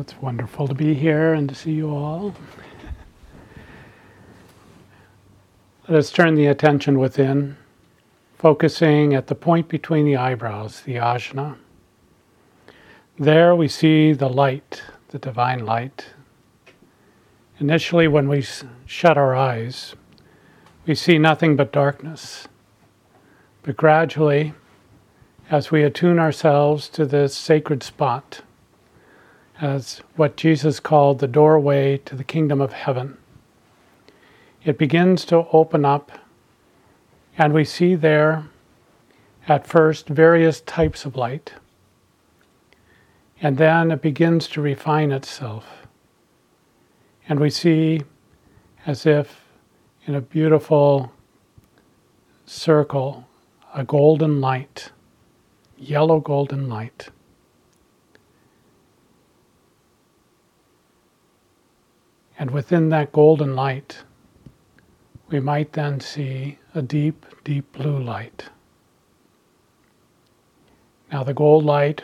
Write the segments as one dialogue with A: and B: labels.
A: It's wonderful to be here and to see you all. Let us turn the attention within, focusing at the point between the eyebrows, the ajna. There we see the light, the divine light. Initially, when we shut our eyes, we see nothing but darkness. But gradually, as we attune ourselves to this sacred spot, as what Jesus called the doorway to the kingdom of heaven, it begins to open up, and we see there, at first, various types of light. And then it begins to refine itself. And we see, as if in a beautiful circle, a golden light, yellow golden light. And within that golden light, we might then see a deep, deep blue light. Now the gold light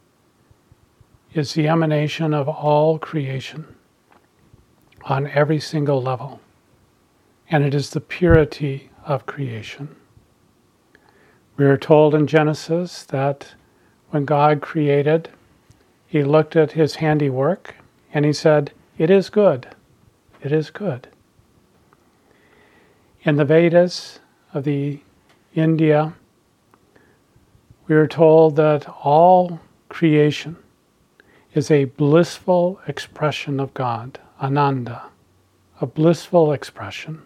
A: is the emanation of all creation on every single level, and it is the purity of creation. We are told in Genesis that when God created, He looked at His handiwork and He said, "It is good. It is good." In the Vedas of the India, we are told that all creation is a blissful expression of God, Ananda, a blissful expression.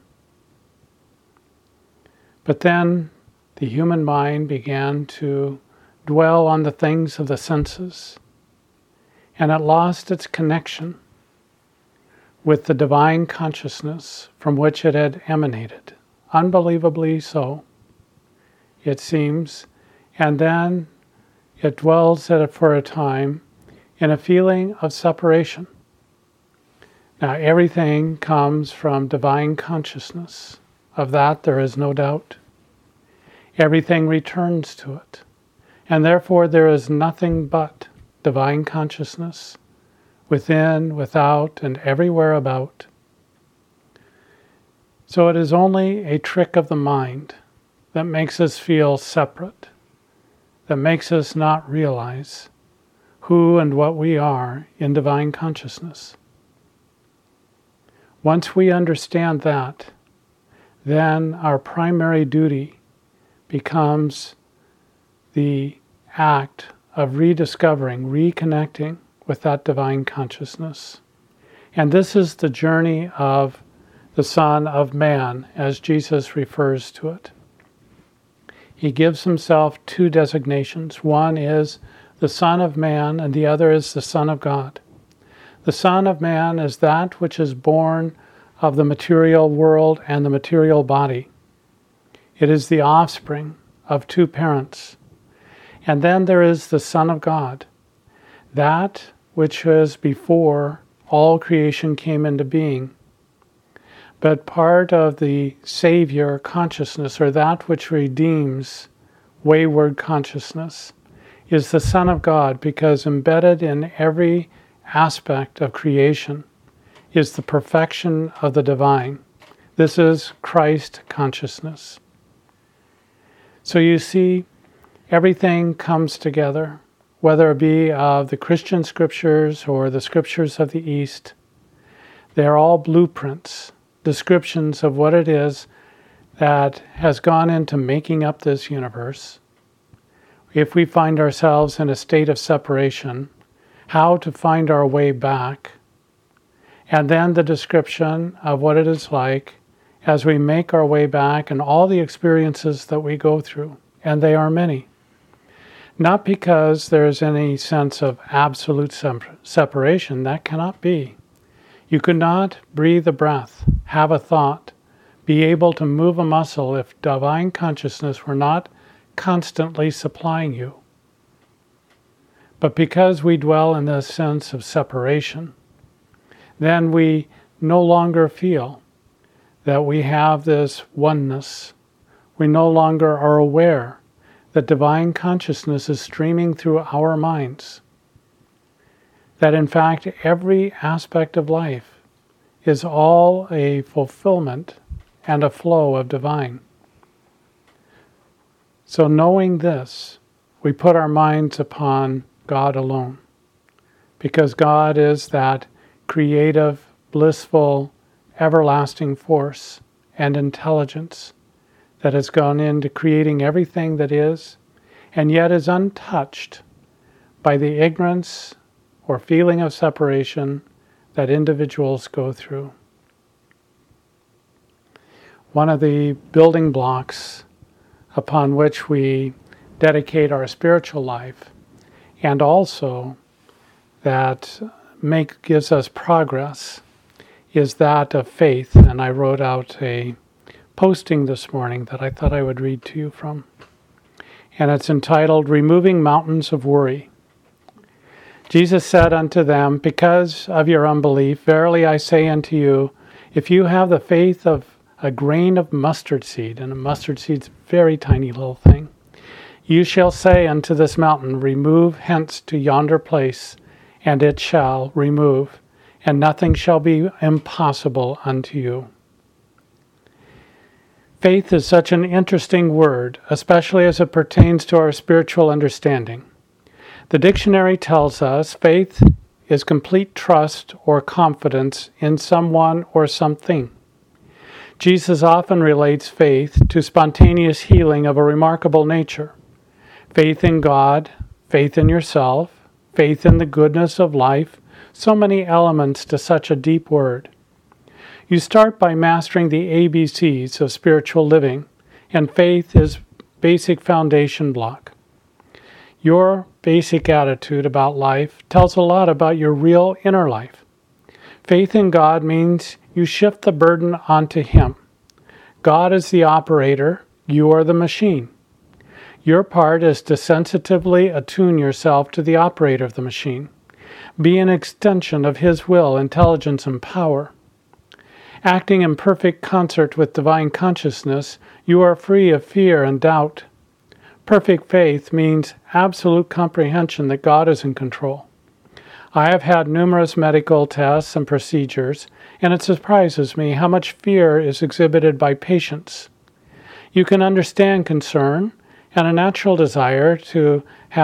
A: But then the human mind began to dwell on the things of the senses, and it lost its connection with the divine consciousness from which it had emanated, unbelievably so, it seems, and then it dwells at it for a time in a feeling of separation. Now everything comes from divine consciousness, of that there is no doubt. Everything returns to it, and therefore there is nothing but divine consciousness, within, without, and everywhere about. So it is only a trick of the mind that makes us feel separate, that makes us not realize who and what we are in divine consciousness. Once we understand that, then our primary duty becomes the act of rediscovering, reconnecting with that divine consciousness. And this is the journey of the Son of Man, as Jesus refers to it. He gives himself two designations. One is the Son of Man, and the other is the Son of God. The Son of Man is that which is born of the material world and the material body. It is the offspring of two parents. And then there is the Son of God, that which was before all creation came into being. But part of the Savior consciousness, or that which redeems wayward consciousness, is the Son of God, because embedded in every aspect of creation is the perfection of the divine. This is Christ consciousness. So you see, everything comes together, whether it be of the Christian scriptures or the scriptures of the East. They are all blueprints, descriptions of what it is that has gone into making up this universe. If we find ourselves in a state of separation, how to find our way back, and then the description of what it is like as we make our way back and all the experiences that we go through, and they are many. Not because there is any sense of absolute separation, that cannot be. You could not breathe a breath, have a thought, be able to move a muscle if divine consciousness were not constantly supplying you. But because we dwell in this sense of separation, then we no longer feel that we have this oneness. We no longer are aware that divine consciousness is streaming through our minds. that in fact every aspect of life is all a fulfillment and a flow of divine. So knowing this, we put our minds upon God alone, because God is that creative, blissful, everlasting force and intelligence that has gone into creating everything that is, and yet is untouched by the ignorance or feeling of separation that individuals go through. One of the building blocks upon which we dedicate our spiritual life, and also that gives us progress, is that of faith. And I wrote out a posting this morning that I thought I would read to you from. And it's entitled, Removing Mountains of Worry. Jesus said unto them, Because of your unbelief, verily I say unto you, if you have the faith of a grain of mustard seed, and a mustard seed's a very tiny little thing, you shall say unto this mountain, Remove hence to yonder place, and it shall remove, and nothing shall be impossible unto you. Faith is such an interesting word, especially as it pertains to our spiritual understanding. The dictionary tells us faith is complete trust or confidence in someone or something. Jesus often relates faith to spontaneous healing of a remarkable nature. Faith in God, faith in yourself, faith in the goodness of life, so many elements to such a deep word. You start by mastering the ABCs of spiritual living, and faith is basic foundation block. Your basic attitude about life tells a lot about your real inner life. Faith in God means you shift the burden onto Him. God is the operator, you are the machine. Your part is to sensitively attune yourself to the operator of the machine. Be an extension of His will, intelligence, and power. Acting in perfect concert with divine consciousness, you are free of fear and doubt. Perfect faith means absolute comprehension that God is in control. I have had numerous medical tests and procedures, and it surprises me how much fear is exhibited by patients. You can understand concern and a natural desire that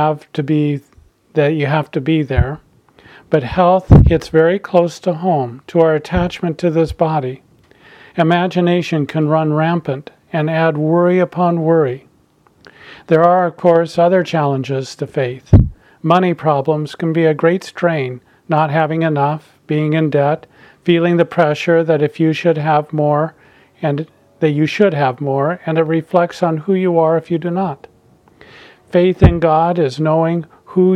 A: you have to be there, but health hits very close to home, to our attachment to this body. Imagination can run rampant and add worry upon worry. There are, of course, other challenges to faith. Money problems can be a great strain, not having enough, being in debt, feeling the pressure that you should have more, and it reflects on who you are if you do not. Faith in God is knowing who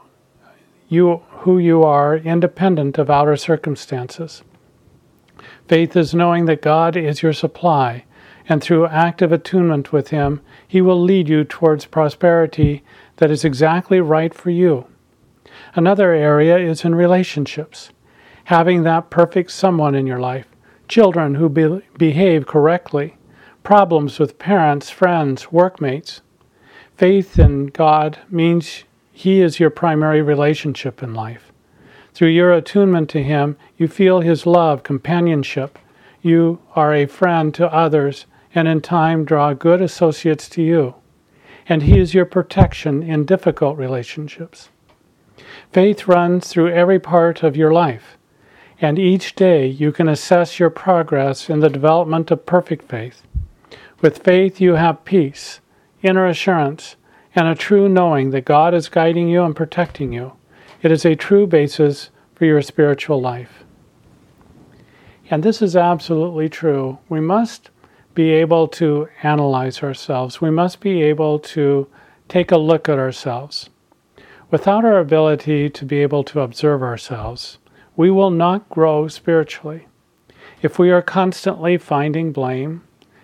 A: you are independent of outer circumstances. Faith is knowing that God is your supply, and through active attunement with Him, He will lead you towards prosperity that is exactly right for you. Another area is in relationships. Having that perfect someone in your life, children who behave correctly, problems with parents, friends, workmates. Faith in God means He is your primary relationship in life. Through your attunement to Him, you feel His love, companionship. You are a friend to others, and in time draw good associates to you. And He is your protection in difficult relationships. Faith runs through every part of your life, and each day you can assess your progress in the development of perfect faith. With faith you have peace, inner assurance, and a true knowing that God is guiding you and protecting you. It is a true basis for your spiritual life. And this is absolutely true. We must be able to analyze ourselves. We must be able to take a look at ourselves. Without our ability to be able to observe ourselves, we will not grow spiritually. If we are constantly finding blame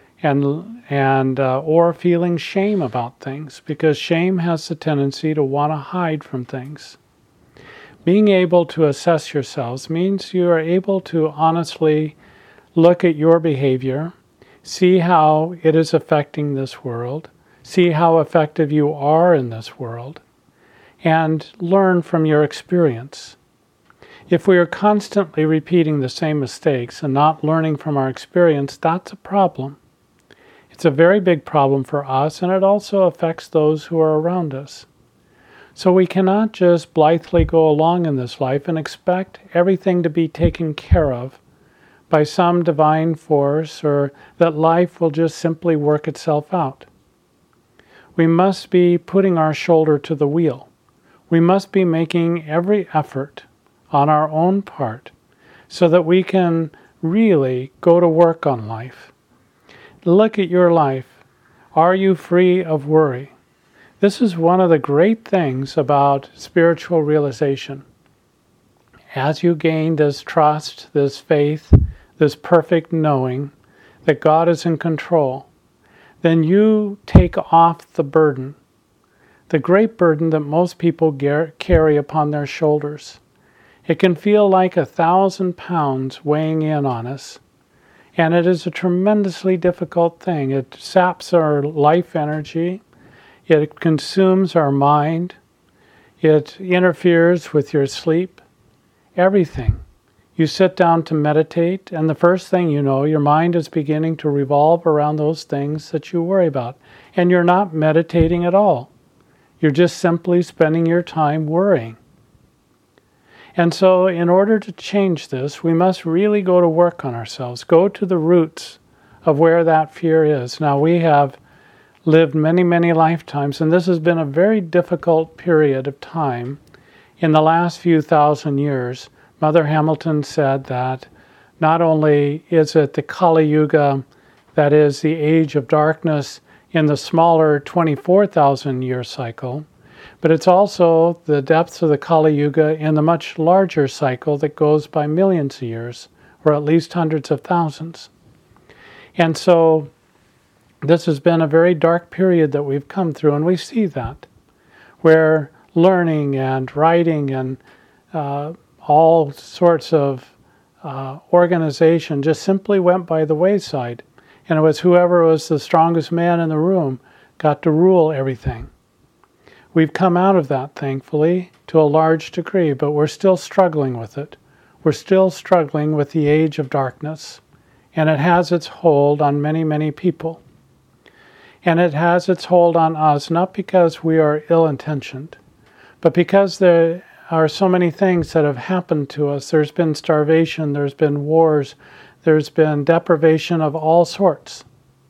A: or feeling shame about things, because shame has the tendency to want to hide from things. Being able to assess yourselves means you are able to honestly look at your behavior, see how it is affecting this world, see how effective you are in this world, and learn from your experience. If we are constantly repeating the same mistakes and not learning from our experience, that's a problem. It's a very big problem for us, and it also affects those who are around us. So we cannot just blithely go along in this life and expect everything to be taken care of by some divine force, or that life will just simply work itself out. We must be putting our shoulder to the wheel. We must be making every effort on our own part so that we can really go to work on life. Look at your life. Are you free of worry? This is one of the great things about spiritual realization. As you gain this trust, this faith, this perfect knowing that God is in control, then you take off the burden, the great burden that most people carry upon their shoulders. It can feel like 1,000 pounds weighing in on us, and it is a tremendously difficult thing. It saps our life energy, it consumes our mind, it interferes with your sleep, everything. You sit down to meditate, and the first thing you know, your mind is beginning to revolve around those things that you worry about, and you're not meditating at all. You're just simply spending your time worrying. And so in order to change this, we must really go to work on ourselves, go to the roots of where that fear is. Now, we have lived many, many lifetimes, and this has been a very difficult period of time. In the last few thousand years, Mother Hamilton said that not only is it the Kali Yuga, that is the age of darkness in the smaller 24,000 year cycle, but it's also the depths of the Kali Yuga in the much larger cycle that goes by millions of years, or at least hundreds of thousands. And so this has been a very dark period that we've come through, and we see that, where learning and writing and all sorts of organization just simply went by the wayside. And it was whoever was the strongest man in the room got to rule everything. We've come out of that, thankfully, to a large degree, but we're still struggling with it. We're still struggling with the age of darkness, and it has its hold on many, many people. And it has its hold on us, not because we are ill-intentioned, but because there are so many things that have happened to us. There's been starvation, there's been wars, there's been deprivation of all sorts.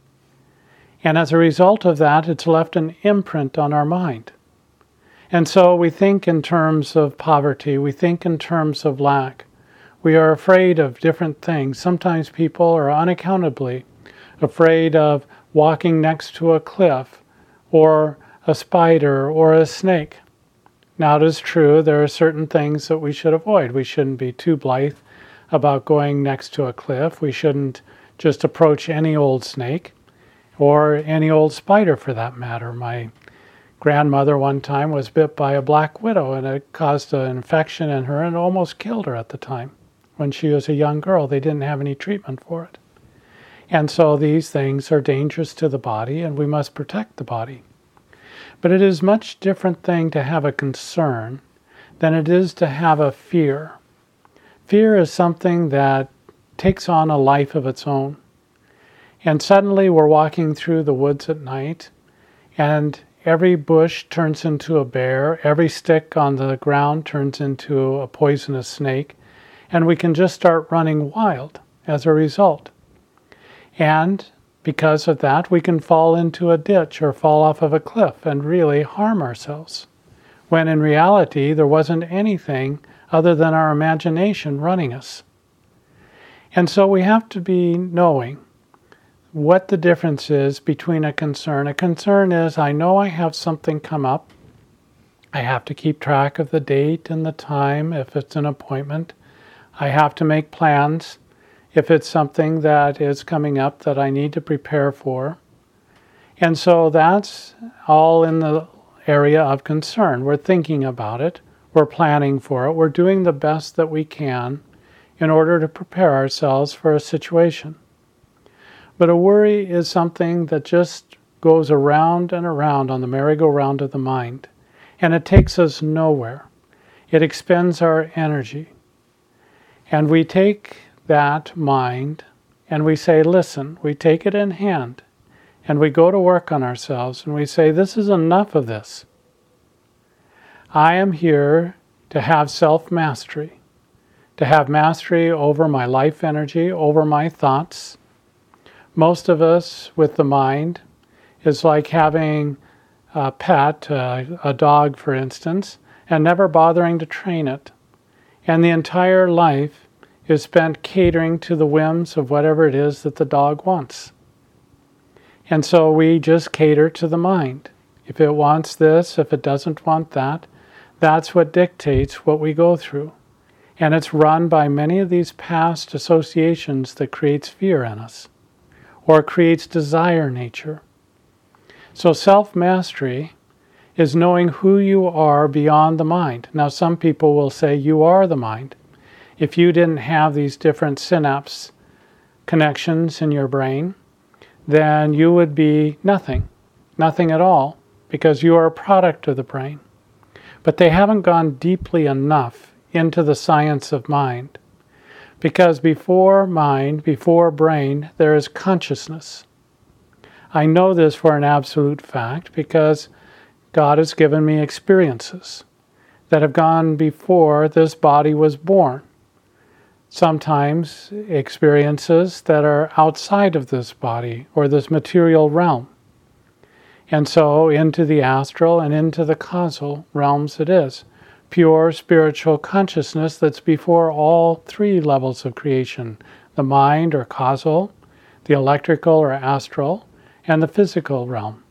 A: And as a result of that, it's left an imprint on our mind. And so we think in terms of poverty, we think in terms of lack. We are afraid of different things. Sometimes people are unaccountably afraid of walking next to a cliff, or a spider, or a snake. Now, it is true, there are certain things that we should avoid. We shouldn't be too blithe about going next to a cliff. We shouldn't just approach any old snake, or any old spider for that matter. My grandmother one time was bit by a black widow, and it caused an infection in her and almost killed her at the time. When she was a young girl, they didn't have any treatment for it. And so these things are dangerous to the body, and we must protect the body. But it is a much different thing to have a concern than it is to have a fear. Fear is something that takes on a life of its own. And suddenly we're walking through the woods at night, and every bush turns into a bear, every stick on the ground turns into a poisonous snake, and we can just start running wild as a result. And because of that, we can fall into a ditch or fall off of a cliff and really harm ourselves, when in reality there wasn't anything other than our imagination running us. And so we have to be knowing what the difference is between a concern. A concern is, I know I have something come up. I have to keep track of the date and the time if it's an appointment. I have to make plans if it's something that is coming up that I need to prepare for. And so that's all in the area of concern. We're thinking about it, we're planning for it, we're doing the best that we can in order to prepare ourselves for a situation. But a worry is something that just goes around and around on the merry-go-round of the mind, and it takes us nowhere. It expends our energy. And we take that mind and we say, listen, we take it in hand and we go to work on ourselves and we say, this is enough of this. I am here to have self-mastery, to have mastery over my life energy, over my thoughts. Most of us with the mind is like having a pet, a dog for instance, and never bothering to train it. And the entire life is spent catering to the whims of whatever it is that the dog wants. And so we just cater to the mind. If it wants this, if it doesn't want that, that's what dictates what we go through. And it's run by many of these past associations that creates fear in us, or creates desire nature. So self-mastery is knowing who you are beyond the mind. Now some people will say you are the mind. If you didn't have these different synapse connections in your brain, then you would be nothing at all, because you are a product of the brain. But they haven't gone deeply enough into the science of mind, because before mind, before brain, there is consciousness. I know this for an absolute fact because God has given me experiences that have gone before this body was born. Sometimes experiences that are outside of this body or this material realm. And so into the astral and into the causal realms it is. Pure spiritual consciousness that's before all three levels of creation. The mind or causal, the electrical or astral, and the physical realm.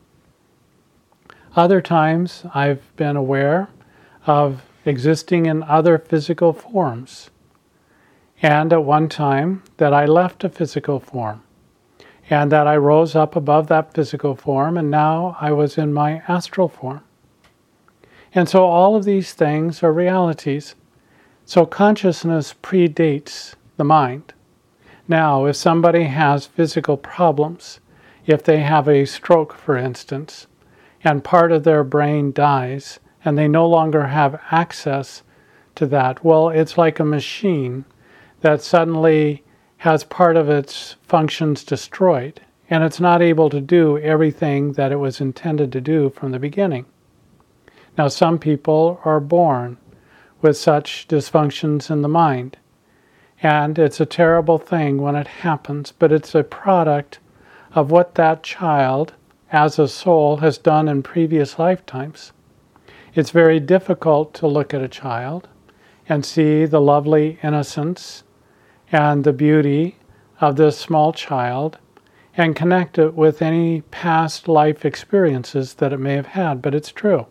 A: Other times I've been aware of existing in other physical forms. And at one time that I left a physical form, and that I rose up above that physical form, and now I was in my astral form. And so all of these things are realities. So consciousness predates the mind. Now, if somebody has physical problems, if they have a stroke, for instance, and part of their brain dies, and they no longer have access to that, well, it's like a machine that suddenly has part of its functions destroyed, and it's not able to do everything that it was intended to do from the beginning. Now, some people are born with such dysfunctions in the mind, and it's a terrible thing when it happens, but it's a product of what that child, as a soul, has done in previous lifetimes. It's very difficult to look at a child and see the lovely innocence and the beauty of this small child and connect it with any past life experiences that it may have had, but it's true.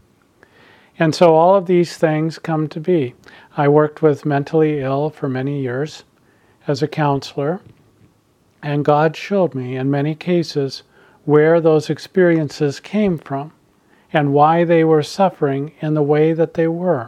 A: And so all of these things come to be. I worked with mentally ill for many years as a counselor, and God showed me in many cases where those experiences came from and why they were suffering in the way that they were.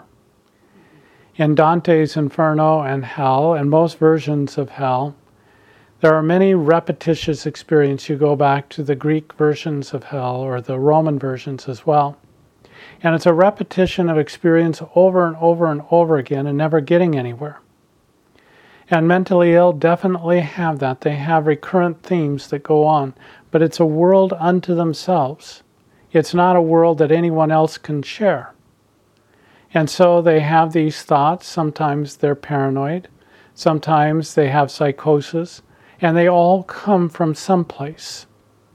A: In Dante's Inferno and Hell, and most versions of Hell, there are many repetitious experiences. You go back to the Greek versions of Hell or the Roman versions as well. And it's a repetition of experience over and over and over again and never getting anywhere. And mentally ill definitely have that. They have recurrent themes that go on, but it's a world unto themselves. It's not a world that anyone else can share. And so they have these thoughts. Sometimes they're paranoid. Sometimes they have psychosis. And they all come from someplace.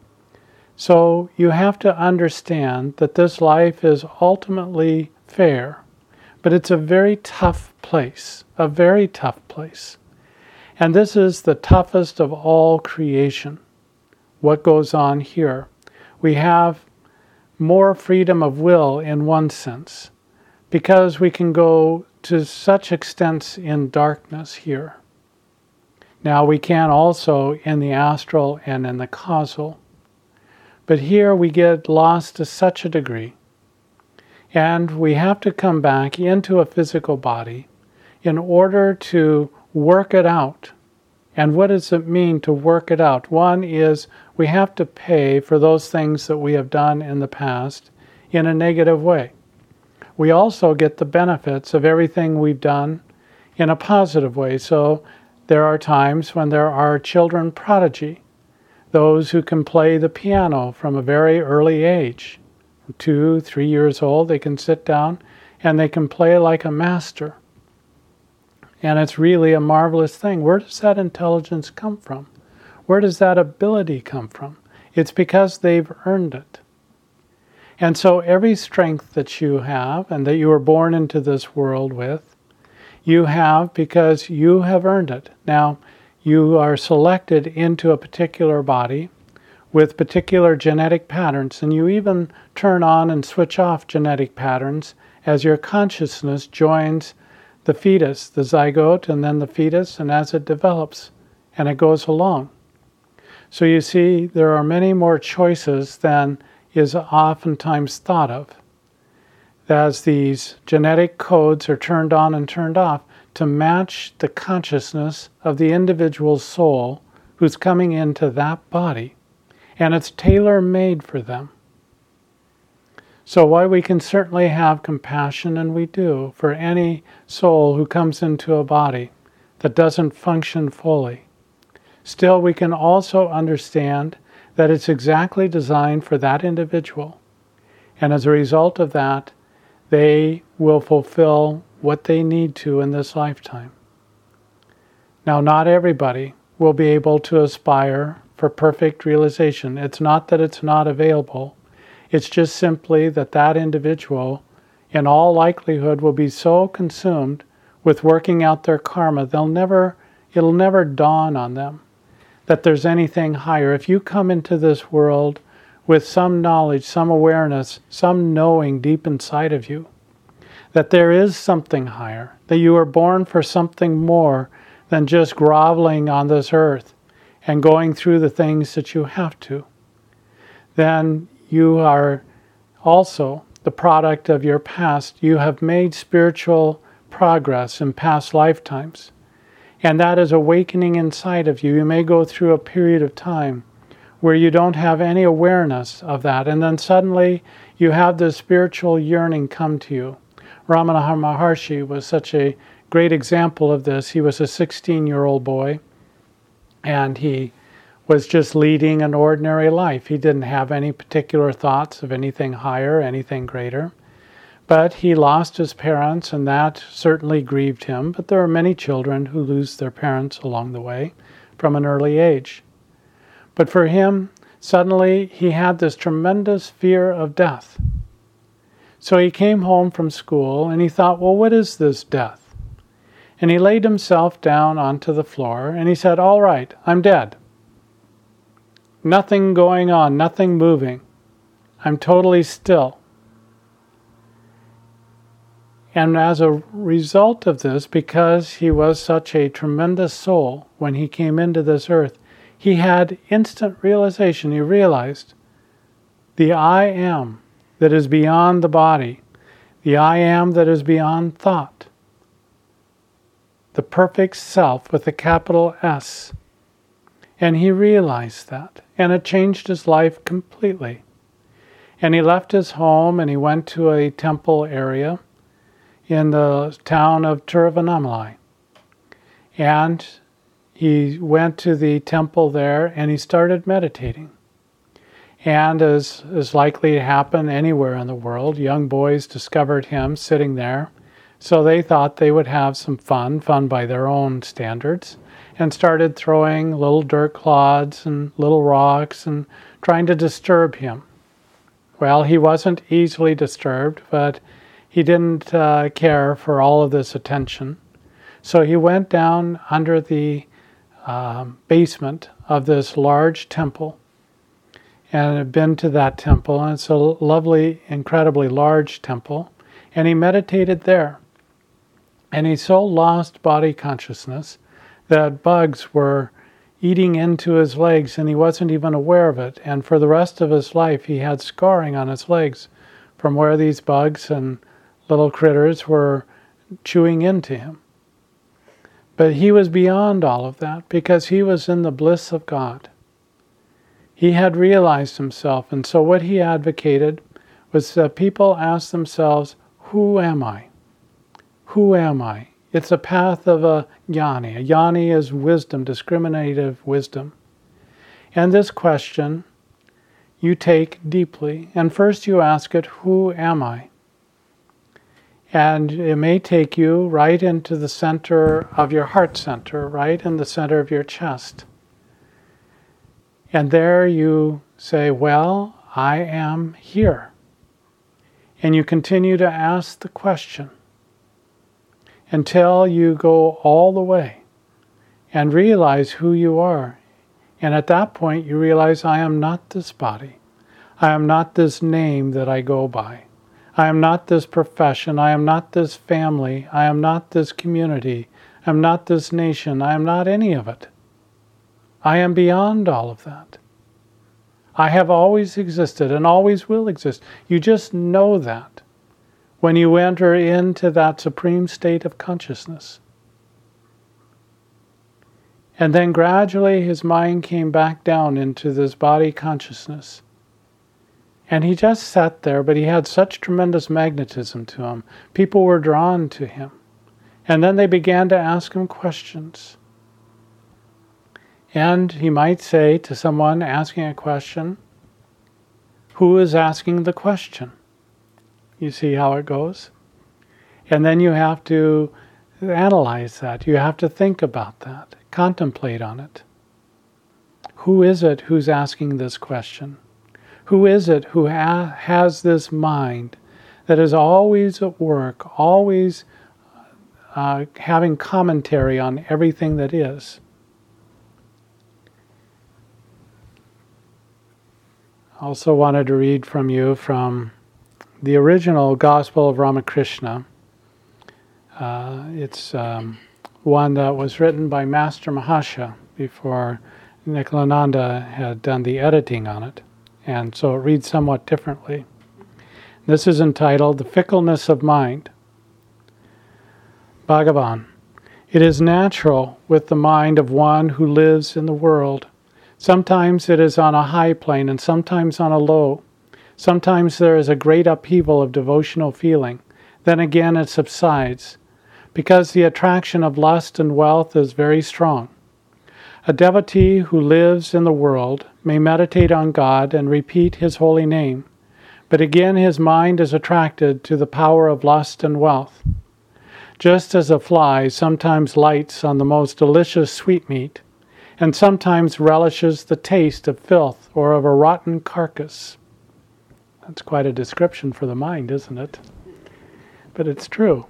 A: So you have to understand that this life is ultimately fair. But it's a very tough place. A very tough place. And this is the toughest of all creation. What goes on here? We have more freedom of will in one sense, because we can go to such extents in darkness here. Now we can also in the astral and in the causal. But here we get lost to such a degree. And we have to come back into a physical body in order to work it out. And what does it mean to work it out? One is we have to pay for those things that we have done in the past in a negative way. We also get the benefits of everything we've done in a positive way. So there are times when there are children prodigy, those who can play the piano from a very early age. 2, 3 years old, they can sit down and they can play like a master. And it's really a marvelous thing. Where does that intelligence come from? Where does that ability come from? It's because they've earned it. And so every strength that you have and that you were born into this world with, you have because you have earned it. Now, you are selected into a particular body with particular genetic patterns, and you even turn on and switch off genetic patterns as your consciousness joins the fetus, the zygote, and then the fetus, and as it develops and it goes along. So you see, there are many more choices than is oftentimes thought of, as these genetic codes are turned on and turned off to match the consciousness of the individual soul who's coming into that body. And it's tailor-made for them. So while we can certainly have compassion, and we do, for any soul who comes into a body that doesn't function fully, still we can also understand that it's exactly designed for that individual. And as a result of that, they will fulfill what they need to in this lifetime. Now, not everybody will be able to aspire for perfect realization. It's not that it's not available. It's just simply that that individual, in all likelihood, will be so consumed with working out their karma, it'll never dawn on them that there's anything higher. If you come into this world with some knowledge, some awareness, some knowing deep inside of you, that there is something higher, that you are born for something more than just groveling on this earth and going through the things that you have to, then you are also the product of your past. You have made spiritual progress in past lifetimes. And that is awakening inside of you. You may go through a period of time where you don't have any awareness of that. And then suddenly you have this spiritual yearning come to you. Ramana Maharshi was such a great example of this. He was a 16-year-old boy, and he was just leading an ordinary life. He didn't have any particular thoughts of anything higher, anything greater. But he lost his parents, and that certainly grieved him. But there are many children who lose their parents along the way from an early age. But for him, suddenly he had this tremendous fear of death. So he came home from school and he thought, well, what is this death? And he laid himself down onto the floor and he said, all right, I'm dead. Nothing going on, nothing moving. I'm totally still. And as a result of this, because he was such a tremendous soul when he came into this earth, he had instant realization. He realized the I am that is beyond the body, the I am that is beyond thought, the perfect self with a capital S. And he realized that, and it changed his life completely. And he left his home and he went to a temple area in the town of Tiruvannamalai. And he went to the temple there and he started meditating. And as is likely to happen anywhere in the world, young boys discovered him sitting there. So they thought they would have some fun by their own standards, and started throwing little dirt clods and little rocks and trying to disturb him. Well, he wasn't easily disturbed, but he didn't care for all of this attention. So he went down under the basement of this large temple and had been to that temple. And it's a lovely, incredibly large temple. And he meditated there. And he so lost body consciousness that bugs were eating into his legs and he wasn't even aware of it. And for the rest of his life, he had scarring on his legs from where these bugs and little critters were chewing into him. But he was beyond all of that because he was in the bliss of God. He had realized himself, and so what he advocated was that people ask themselves, who am I? Who am I? It's a path of a jnani. A jnani is wisdom, discriminative wisdom. And this question you take deeply. And first you ask it, who am I? And it may take you right into the center of your heart center, right in the center of your chest. And there you say, well, I am here. And you continue to ask the question until you go all the way and realize who you are. And at that point you realize, I am not this body. I am not this name that I go by. I am not this profession. I am not this family. I am not this community. I am not this nation. I am not any of it. I am beyond all of that. I have always existed and always will exist. You just know that when you enter into that supreme state of consciousness. And then gradually his mind came back down into this body consciousness. And he just sat there, but he had such tremendous magnetism to him. People were drawn to him. And then they began to ask him questions. And he might say to someone asking a question, who is asking the question? You see how it goes? And then you have to analyze that. You have to think about that. Contemplate on it. Who is it who's asking this question? Who is it who has this mind that is always at work, always having commentary on everything that is? I also wanted to read from you from the original Gospel of Ramakrishna. It's one that was written by Master Mahasaya before Nikhilananda had done the editing on it. And so it reads somewhat differently. This is entitled, The Fickleness of Mind. Bhagavan, it is natural with the mind of one who lives in the world. Sometimes it is on a high plane and sometimes on a low. Sometimes there is a great upheaval of devotional feeling. Then again it subsides, because the attraction of lust and wealth is very strong. A devotee who lives in the world may meditate on God and repeat His holy name, but again his mind is attracted to the power of lust and wealth. Just as a fly sometimes lights on the most delicious sweetmeat, and sometimes relishes the taste of filth or of a rotten carcass. That's quite a description for the mind, isn't it? But it's true.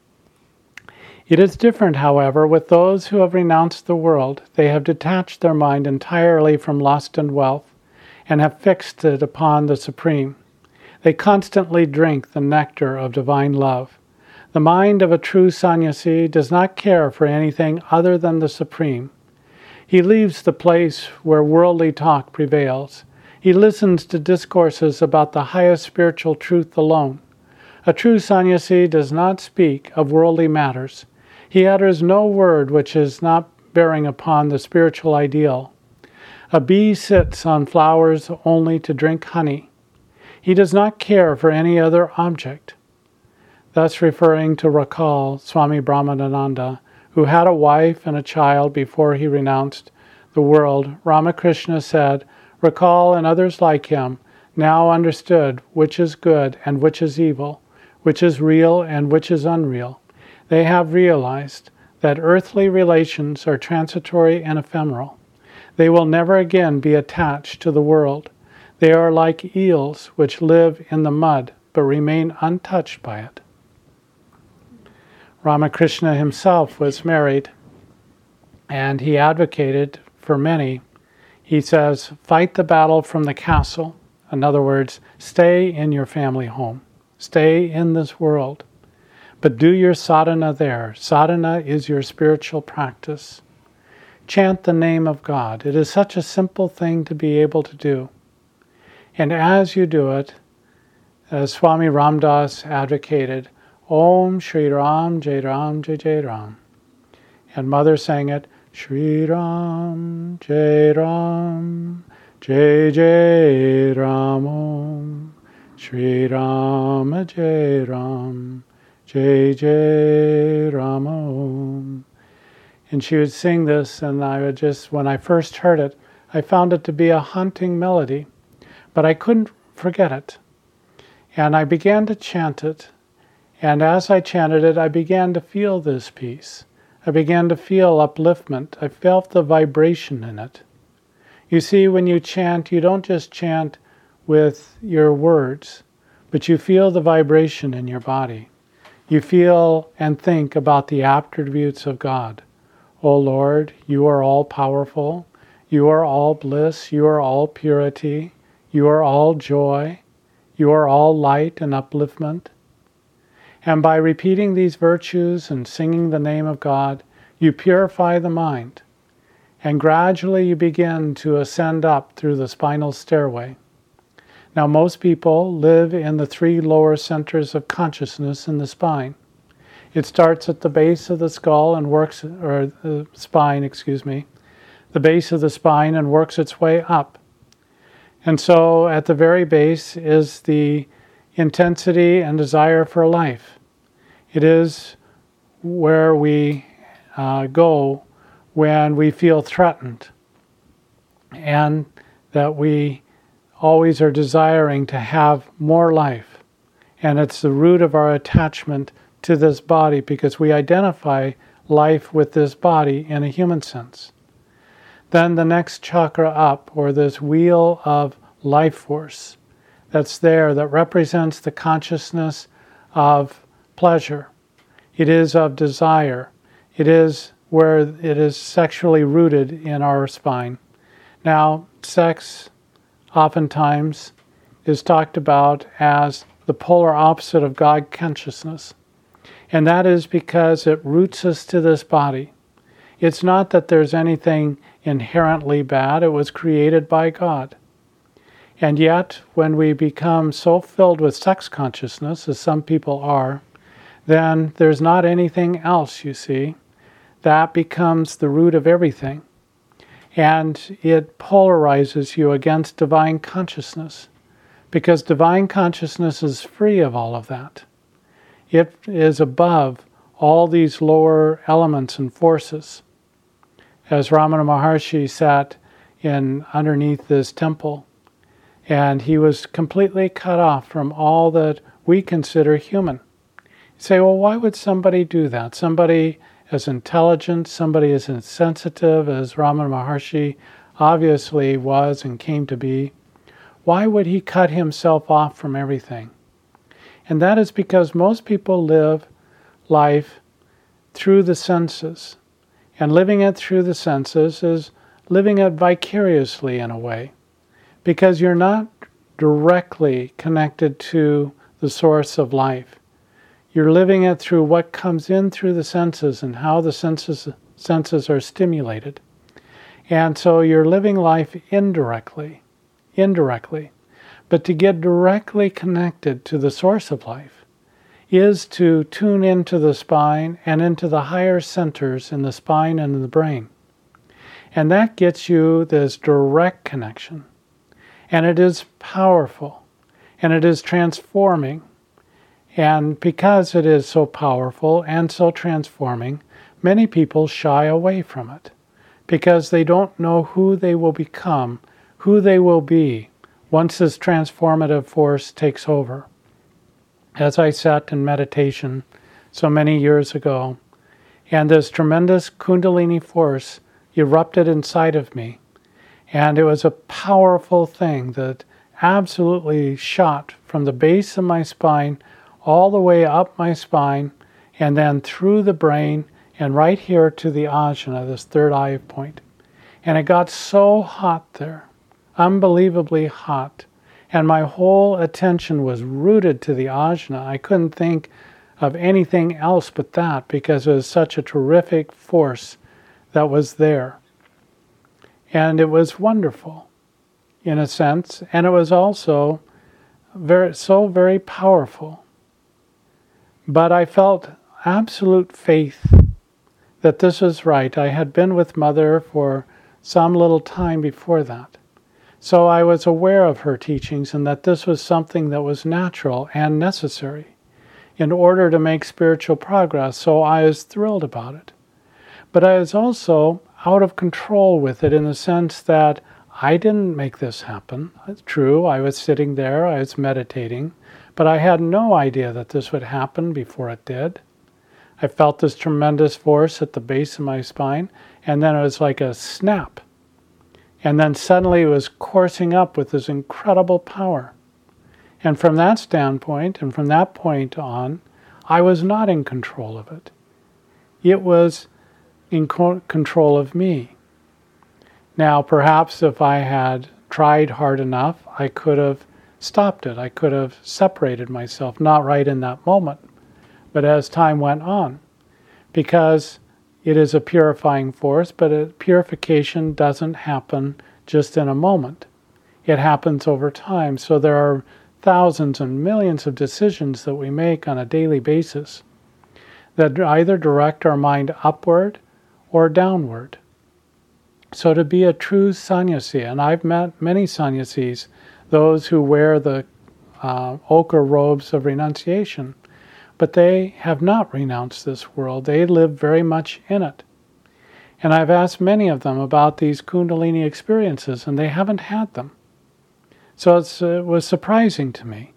A: It is different, however, with those who have renounced the world. They have detached their mind entirely from lust and wealth, and have fixed it upon the Supreme. They constantly drink the nectar of divine love. The mind of a true sannyasi does not care for anything other than the Supreme. He leaves the place where worldly talk prevails. He listens to discourses about the highest spiritual truth alone. A true sannyasi does not speak of worldly matters. He utters no word which is not bearing upon the spiritual ideal. A bee sits on flowers only to drink honey. He does not care for any other object. Thus referring to Rakal, Swami Brahmananda, who had a wife and a child before he renounced the world, Ramakrishna said, Rakal and others like him now understood which is good and which is evil, which is real and which is unreal. They have realized that earthly relations are transitory and ephemeral. They will never again be attached to the world. They are like eels which live in the mud but remain untouched by it. Ramakrishna himself was married, and he advocated for many. He says, fight the battle from the castle. In other words, stay in your family home. Stay in this world. But do your sadhana there. Sadhana is your spiritual practice. Chant the name of God. It is such a simple thing to be able to do. And as you do it, as Swami Ramdas advocated, Om Shri Ram Jai Ram Jai Jai Ram. And Mother sang it, Shri Ram Jai Ram Jai Jai Ram Om Shri Ram Jai Ram Jai Jai Rama Om. And she would sing this, and I would just, when I first heard it, I found it to be a haunting melody, but I couldn't forget it. And I began to chant it, and as I chanted it, I began to feel this peace. I began to feel upliftment. I felt the vibration in it. You see, when you chant, you don't just chant with your words, but you feel the vibration in your body. You feel and think about the attributes of God. O Lord, you are all powerful. You are all bliss. You are all purity. You are all joy. You are all light and upliftment. And by repeating these virtues and singing the name of God, you purify the mind. And gradually you begin to ascend up through the spinal stairway. Now, most people live in the 3 lower centers of consciousness in the spine. It starts at the base of the skull and works, or the spine, the base of the spine, and works its way up. And so at the very base is the intensity and desire for life. It is where we go when we feel threatened, and that we always are desiring to have more life. And it's the root of our attachment to this body, because we identify life with this body in a human sense. Then the next chakra up, or this wheel of life force that's there, that represents the consciousness of pleasure. It is of desire. It is where it is sexually rooted in our spine. Now, sex oftentimes is talked about as the polar opposite of God consciousness. And that is because it roots us to this body. It's not that there's anything inherently bad. It was created by God. And yet, when we become so filled with sex consciousness, as some people are, then there's not anything else, you see. That becomes the root of everything. And it polarizes you against divine consciousness, because divine consciousness is free of all of that. It is above all these lower elements and forces. As Ramana Maharshi sat underneath this temple, and he was completely cut off from all that we consider human. You say, well, why would somebody do that? Somebody as intelligent, somebody as sensitive as Ramana Maharshi obviously was and came to be. Why would he cut himself off from everything? And that is because most people live life through the senses. And living it through the senses is living it vicariously in a way, because you're not directly connected to the source of life. You're living it through what comes in through the senses and how the senses are stimulated. And so you're living life indirectly. But to get directly connected to the source of life is to tune into the spine and into the higher centers in the spine and in the brain. And that gets you this direct connection. And it is powerful. And it is transforming. And because it is so powerful and so transforming, many people shy away from it, because they don't know who they will become, who they will be, once this transformative force takes over. As I sat in meditation so many years ago, and this tremendous Kundalini force erupted inside of me, and it was a powerful thing that absolutely shot from the base of my spine all the way up my spine, and then through the brain, and right here to the ajna, this third eye point. And it got so hot there, unbelievably hot, and my whole attention was rooted to the ajna. I couldn't think of anything else but that, because it was such a terrific force that was there. And it was wonderful, in a sense, and it was also very powerful. But I felt absolute faith that this was right. I had been with Mother for some little time before that. So I was aware of her teachings and that this was something that was natural and necessary. in order to make spiritual progress. So I was thrilled about it. But I was also out of control with it in the sense that I didn't make this happen. It's true, I was sitting there, I was meditating, but I had no idea that this would happen before it did. I felt this tremendous force at the base of my spine, and then it was like a snap. And then suddenly it was coursing up with this incredible power. And from that standpoint, and from that point on, I was not in control of it. It was in control of me. Now, perhaps if I had tried hard enough, I could have stopped it. I could have separated myself, not right in that moment, but as time went on, because it is a purifying force, but a purification doesn't happen just in a moment. It happens over time. So there are thousands and millions of decisions that we make on a daily basis that either direct our mind upward or downward. So to be a true sannyasi, and I've met many sannyasis, those who wear the ochre robes of renunciation, but they have not renounced this world. They live very much in it. And I've asked many of them about these Kundalini experiences, and they haven't had them. So it was surprising to me,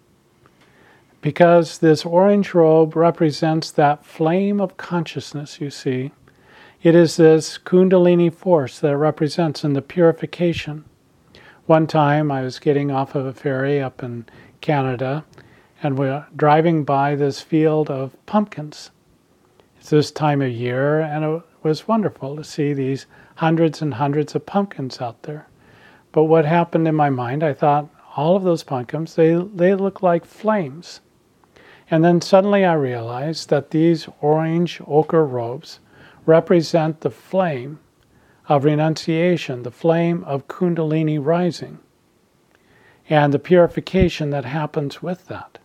A: because this orange robe represents that flame of consciousness, you see. It is this Kundalini force that it represents in the purification. One time I was getting off of a ferry up in Canada, and we're driving by this field of pumpkins. It's this time of year, and it was wonderful to see these hundreds and hundreds of pumpkins out there. But what happened in my mind, I thought, all of those pumpkins, they look like flames. And then suddenly I realized that these orange ochre robes represent the flame of renunciation, the flame of Kundalini rising, and the purification that happens with that.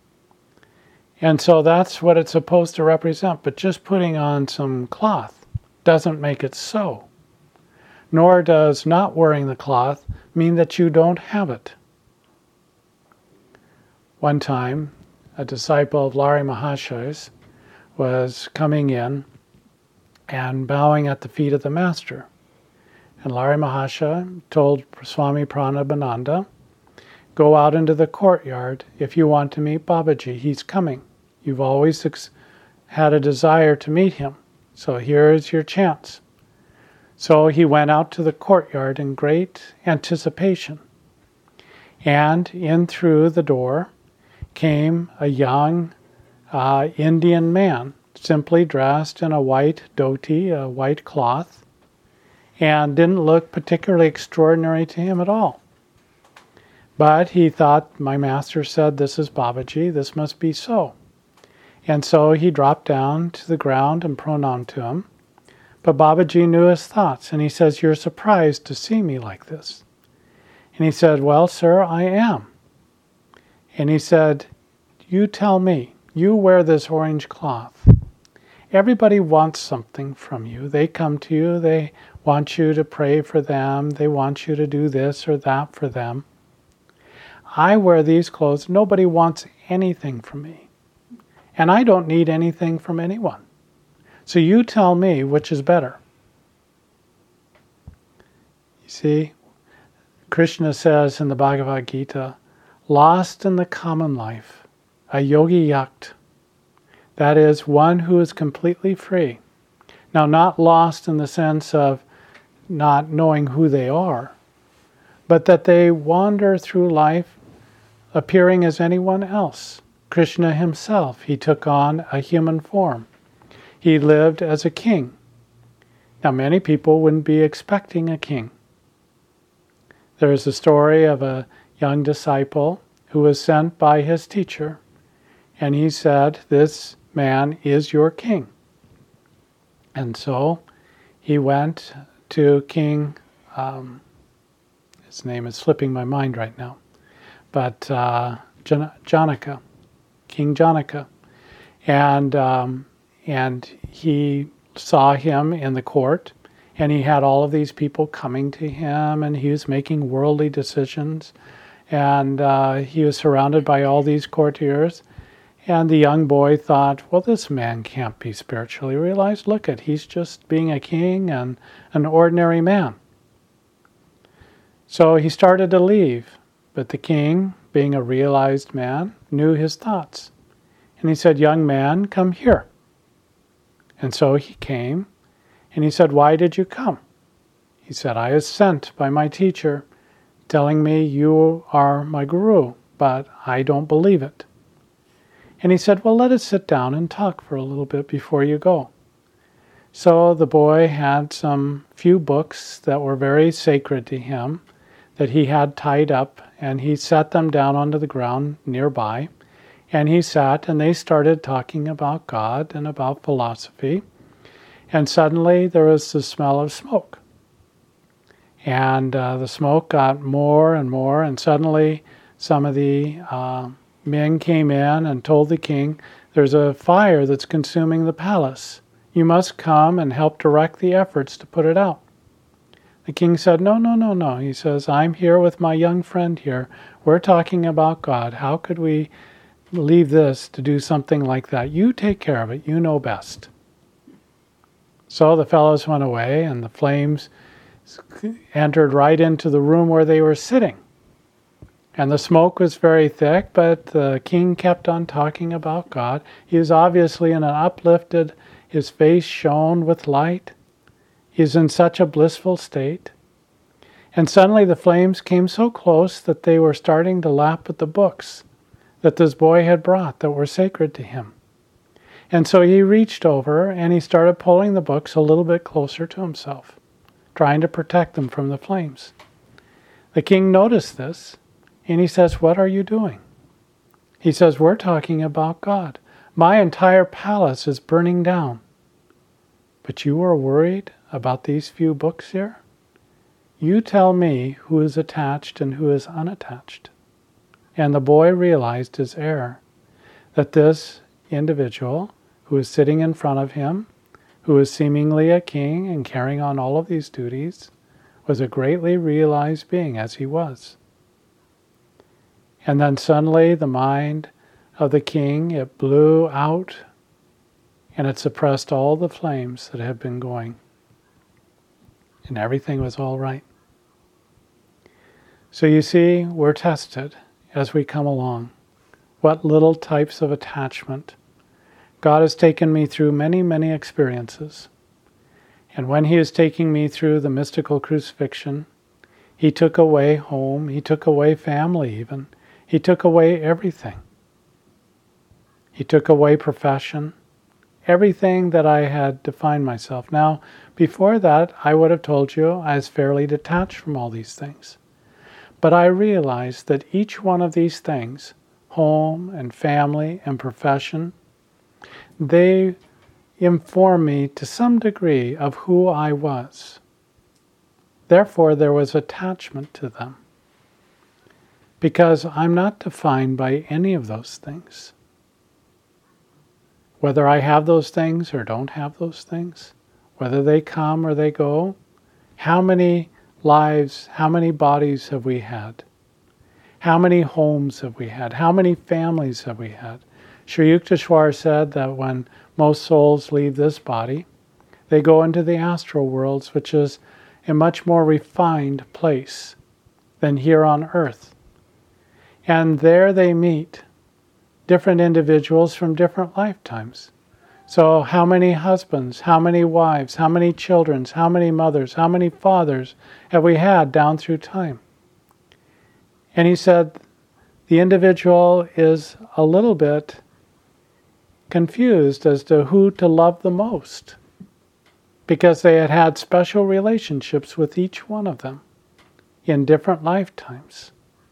A: And so that's what it's supposed to represent, but just putting on some cloth doesn't make it so. Nor does not wearing the cloth mean that you don't have it. One time, a disciple of Lahiri Mahashoya's was coming in and bowing at the feet of the Master. And Lahiri Mahashoya told Swami Pranabhananda, go out into the courtyard if you want to meet Babaji. He's coming. You've always had a desire to meet him. So here is your chance. So he went out to the courtyard in great anticipation. And in through the door came a young Indian man, simply dressed in a white dhoti, a white cloth, and didn't look particularly extraordinary to him at all. But he thought, my master said, this is Babaji, this must be so. And so he dropped down to the ground and pranam to him. But Babaji knew his thoughts, and he says, you're surprised to see me like this. And he said, well, sir, I am. And he said, you tell me, you wear this orange cloth. Everybody wants something from you. They come to you, they want you to pray for them, they want you to do this or that for them. I wear these clothes, nobody wants anything from me. And I don't need anything from anyone. So you tell me which is better. You see, Krishna says in the Bhagavad Gita, lost in the common life, a yogi yakt. That is, one who is completely free. Now, not lost in the sense of not knowing who they are, but that they wander through life appearing as anyone else. Krishna himself, he took on a human form. He lived as a king. Now, many people wouldn't be expecting a king. There's a story of a young disciple who was sent by his teacher, and he said, this man is your king. And so he went to King, his name is slipping my mind right now, but Janaka, King Janaka. And he saw him in the court, and he had all of these people coming to him, and he was making worldly decisions, and he was surrounded by all these courtiers. And the young boy thought, well, this man can't be spiritually realized. Look at, he's just being a king and an ordinary man. So he started to leave, but the king, being a realized man, knew his thoughts. And he said, young man, come here. And so he came, and he said, why did you come? He said, I was sent by my teacher telling me you are my guru, but I don't believe it. And he said, well, let us sit down and talk for a little bit before you go. So the boy had some few books that were very sacred to him that he had tied up, and he set them down onto the ground nearby. And he sat, and they started talking about God and about philosophy. And suddenly there was the smell of smoke. And the smoke got more and more, and suddenly some of the men came in and told the king, there's a fire that's consuming the palace. You must come and help direct the efforts to put it out. The king said, no. He says, I'm here with my young friend here. We're talking about God. How could we leave this to do something like that? You take care of it. You know best. So the fellows went away, and the flames entered right into the room where they were sitting. And the smoke was very thick, but the king kept on talking about God. He was obviously in an uplifted, his face shone with light. He was in such a blissful state. And suddenly the flames came so close that they were starting to lap at the books that this boy had brought that were sacred to him. And so he reached over and he started pulling the books a little bit closer to himself, trying to protect them from the flames. The king noticed this, and he says, what are you doing? He says, we're talking about God. My entire palace is burning down. But you are worried about these few books here? You tell me who is attached and who is unattached. And the boy realized his error, that this individual who is sitting in front of him, who is seemingly a king and carrying on all of these duties, was a greatly realized being as he was. And then suddenly the mind of the king, it blew out, and it suppressed all the flames that had been going. And everything was all right. So you see, we're tested as we come along. What little types of attachment. God has taken me through many, many experiences. And when he is taking me through the mystical crucifixion, he took away home, he took away family even. He took away everything. He took away profession, everything that I had defined myself. Now, before that, I would have told you I was fairly detached from all these things. But I realized that each one of these things, home and family and profession, they inform me to some degree of who I was. Therefore, there was attachment to them. Because I'm not defined by any of those things. Whether I have those things or don't have those things, whether they come or they go, how many lives, how many bodies have we had? How many homes have we had? How many families have we had? Sri Yukteswar said that when most souls leave this body, they go into the astral worlds, which is a much more refined place than here on earth. And there they meet different individuals from different lifetimes. So how many husbands, how many wives, how many children, how many mothers, how many fathers have we had down through time? And he said the individual is a little bit confused as to who to love the most, because they had had special relationships with each one of them in different lifetimes.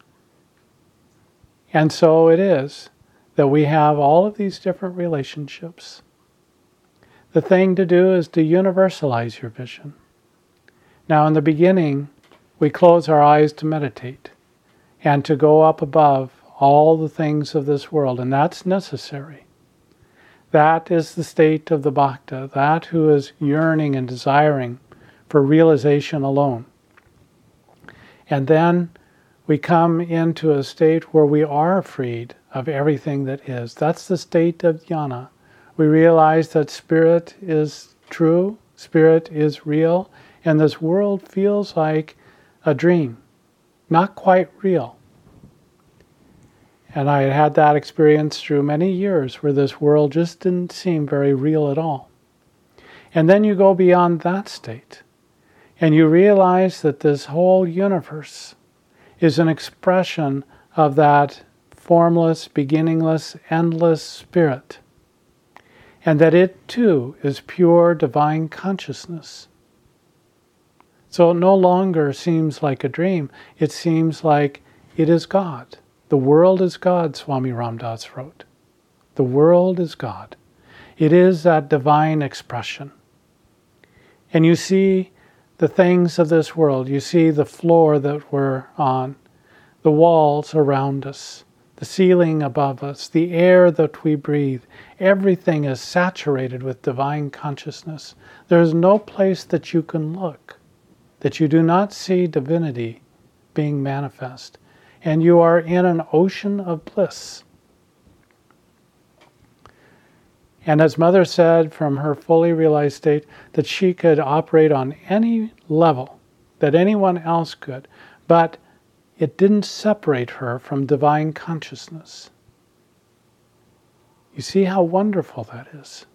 A: And so it is that we have all of these different relationships. The thing to do is to universalize your vision. Now, in the beginning, we close our eyes to meditate and to go up above all the things of this world, and that's necessary. That is the state of the Bhakta, that who is yearning and desiring for realization alone. And then we come into a state where we are freed of everything that is. That's the state of jnana. We realize that spirit is true, spirit is real, and this world feels like a dream, not quite real. And I had that experience through many years where this world just didn't seem very real at all. And then you go beyond that state, and you realize that this whole universe is an expression of that formless, beginningless, endless spirit, and that it too is pure divine consciousness. So it no longer seems like a dream, it seems like it is God. The world is God, Swami Ramdas wrote. The world is God. It is that divine expression. And you see the things of this world. You see the floor that we're on, the walls around us, the ceiling above us, the air that we breathe. Everything is saturated with divine consciousness. There is no place that you can look that you do not see divinity being manifest. And you are in an ocean of bliss. And as Mother said from her fully realized state, that she could operate on any level that anyone else could, but it didn't separate her from divine consciousness. You see how wonderful that is.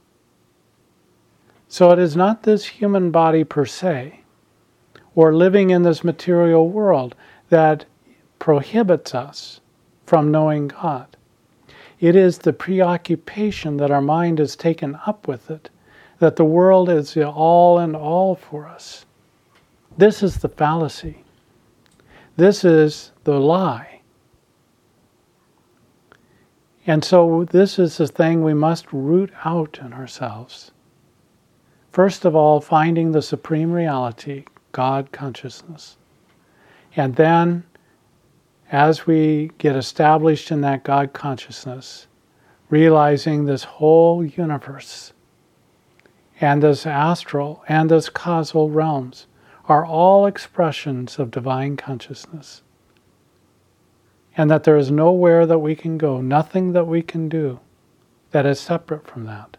A: So it is not this human body per se, or living in this material world, that prohibits us from knowing God. It is the preoccupation that our mind has taken up with it, that the world is the all and all for us. This is the fallacy. This is the lie. And so this is the thing we must root out in ourselves. First of all, finding the supreme reality, God consciousness. And then, as we get established in that God consciousness, realizing this whole universe and this astral and this causal realms are all expressions of divine consciousness. And that there is nowhere that we can go, nothing that we can do that is separate from that.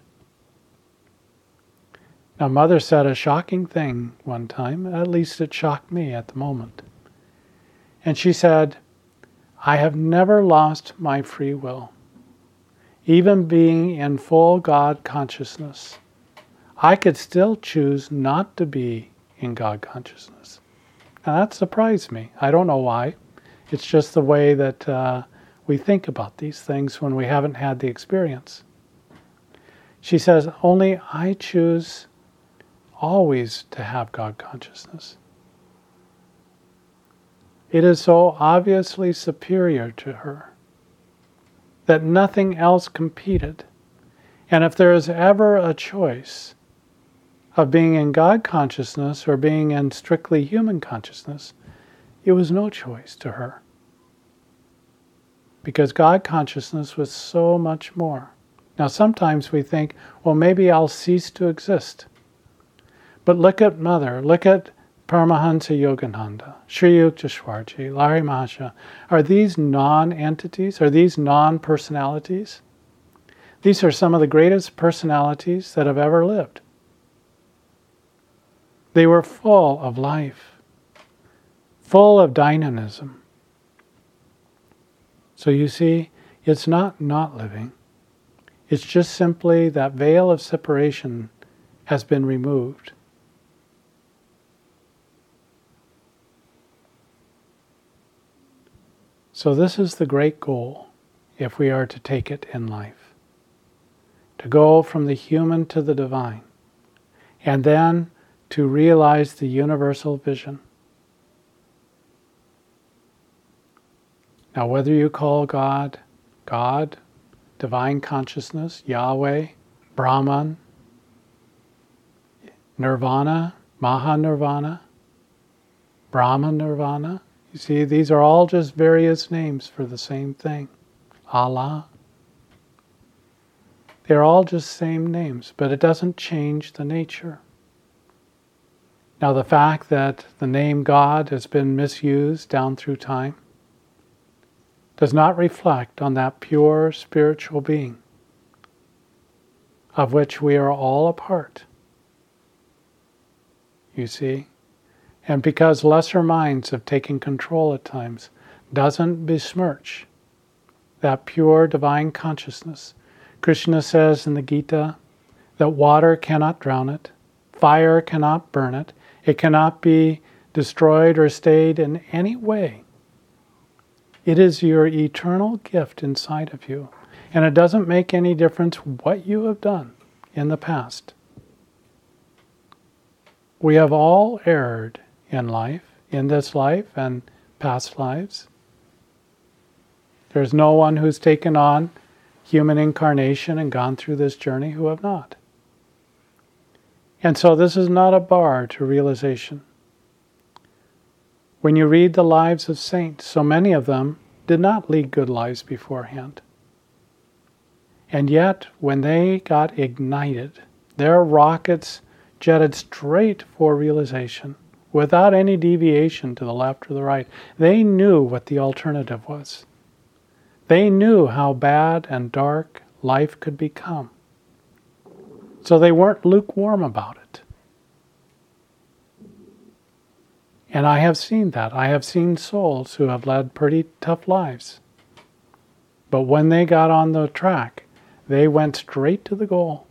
A: Now, Mother said a shocking thing one time, at least it shocked me at the moment. And she said, I have never lost my free will. Even being in full God consciousness, I could still choose not to be in God consciousness. Now that surprised me. I don't know why. It's just the way that we think about these things when we haven't had the experience. She says, only I choose always to have God consciousness. It is so obviously superior to her that nothing else competed. And if there is ever a choice of being in God consciousness or being in strictly human consciousness, it was no choice to her. Because God consciousness was so much more. Now sometimes we think, well, maybe I'll cease to exist. But look at Mother, look at Paramahansa Yogananda, Sri Yukteswarji, Lahiri Mahasaya. Are these non-entities? Are these non-personalities? These are some of the greatest personalities that have ever lived. They were full of life, full of dynamism. So you see, it's not living. It's just simply that veil of separation has been removed. So this is the great goal, if we are to take it in life. To go from the human to the divine, and then to realize the universal vision. Now whether you call God, divine consciousness, Yahweh, Brahman, Nirvana, Mahanirvana, Brahma Nirvana, you see, these are all just various names for the same thing. Allah. They're all just same names, but it doesn't change the nature. Now, the fact that the name God has been misused down through time does not reflect on that pure spiritual being of which we are all a part. You see? And because lesser minds have taken control at times, doesn't besmirch that pure divine consciousness. Krishna says in the Gita that water cannot drown it, fire cannot burn it, it cannot be destroyed or stayed in any way. It is your eternal gift inside of you, and it doesn't make any difference what you have done in the past. We have all erred in life, in this life and past lives. There's no one who's taken on human incarnation and gone through this journey who have not. And so this is not a bar to realization. When you read the lives of saints, so many of them did not lead good lives beforehand. And yet, when they got ignited, their rockets jetted straight for realization, without any deviation to the left or the right. They knew what the alternative was. They knew how bad and dark life could become. So they weren't lukewarm about it. And I have seen that. I have seen souls who have led pretty tough lives. But when they got on the track, they went straight to the goal.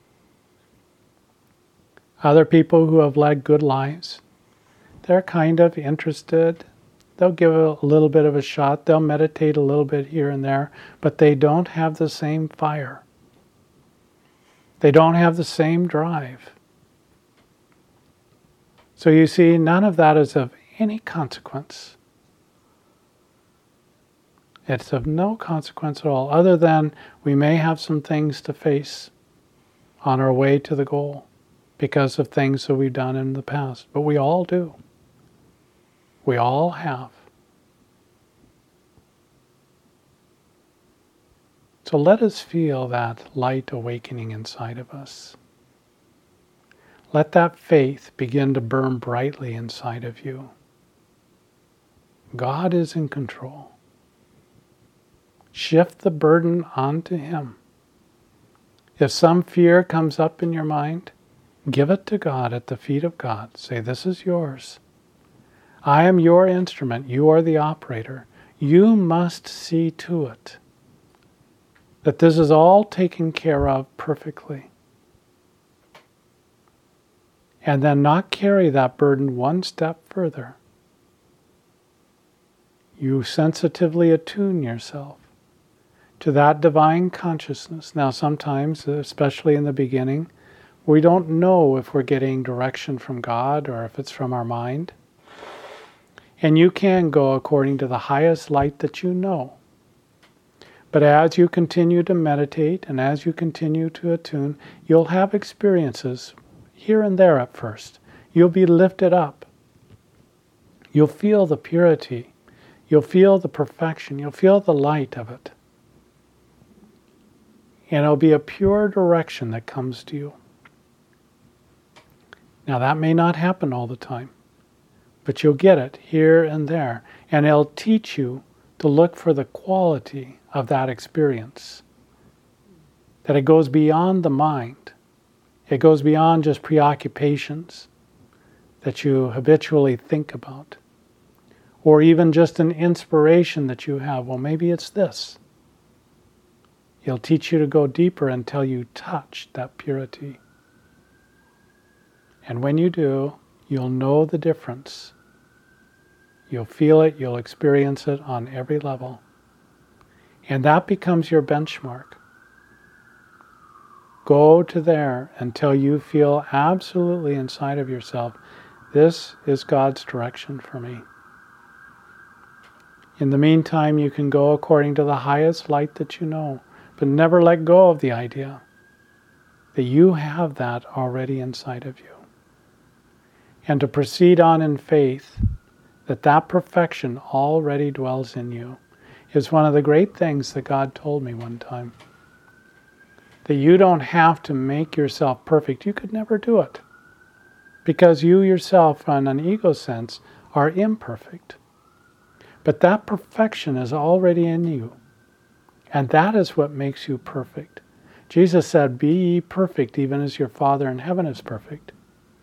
A: Other people who have led good lives, they're kind of interested. They'll give a little bit of a shot. They'll meditate a little bit here and there, but they don't have the same fire. They don't have the same drive. So you see, none of that is of any consequence. It's of no consequence at all, other than we may have some things to face on our way to the goal because of things that we've done in the past. But we all do. We all have. So let us feel that light awakening inside of us. Let that faith begin to burn brightly inside of you. God is in control. Shift the burden onto Him. If some fear comes up in your mind, give it to God at the feet of God. Say, this is yours. I am your instrument. You are the operator. You must see to it that this is all taken care of perfectly. And then not carry that burden one step further. You sensitively attune yourself to that divine consciousness. Now sometimes, especially in the beginning, we don't know if we're getting direction from God or if it's from our mind. And you can go according to the highest light that you know. But as you continue to meditate and as you continue to attune, you'll have experiences here and there at first. You'll be lifted up. You'll feel the purity. You'll feel the perfection. You'll feel the light of it. And it'll be a pure direction that comes to you. Now that may not happen all the time, but you'll get it here and there. And it'll teach you to look for the quality of that experience. That it goes beyond the mind. It goes beyond just preoccupations that you habitually think about. Or even just an inspiration that you have. Well, maybe it's this. He'll teach you to go deeper until you touch that purity. And when you do, you'll know the difference. You'll feel it, you'll experience it on every level. And that becomes your benchmark. Go to there until you feel absolutely inside of yourself, this is God's direction for me. In the meantime, you can go according to the highest light that you know, but never let go of the idea that you have that already inside of you. And to proceed on in faith that that perfection already dwells in you is one of the great things that God told me one time. That you don't have to make yourself perfect. You could never do it. because you yourself, in an ego sense, are imperfect. But that perfection is already in you, and that is what makes you perfect. Jesus said, "Be ye perfect, even as your Father in heaven is perfect."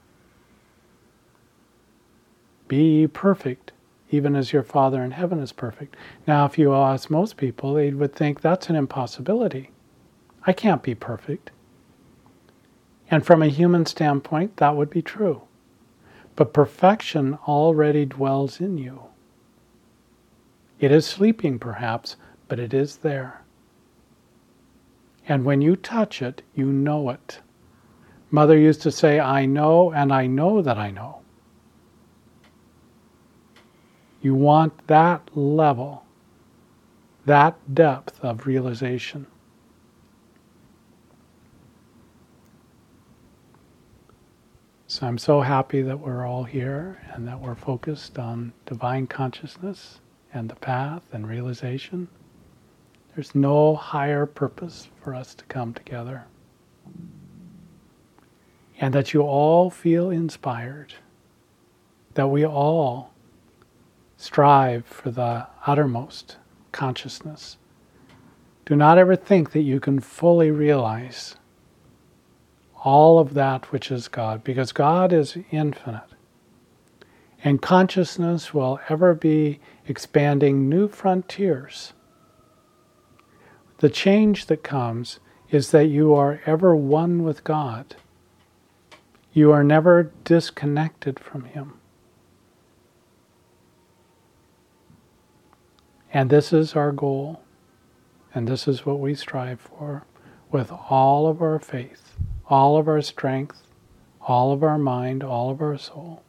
A: Be ye perfect, even as your Father in heaven is perfect. Now, if you ask most people, they would think that's an impossibility. I can't be perfect. And from a human standpoint, that would be true. But perfection already dwells in you. It is sleeping, perhaps, but it is there. And when you touch it, you know it. Mother used to say, "I know, and I know that I know." You want that level, that depth of realization. So I'm so happy that we're all here and that we're focused on divine consciousness and the path and realization. There's no higher purpose for us to come together. And that you all feel inspired, that we all strive for the uttermost consciousness. Do not ever think that you can fully realize all of that which is God, because God is infinite. And consciousness will ever be expanding new frontiers. The change that comes is that you are ever one with God. You are never disconnected from Him. And this is our goal, and this is what we strive for with all of our faith, all of our strength, all of our mind, all of our soul.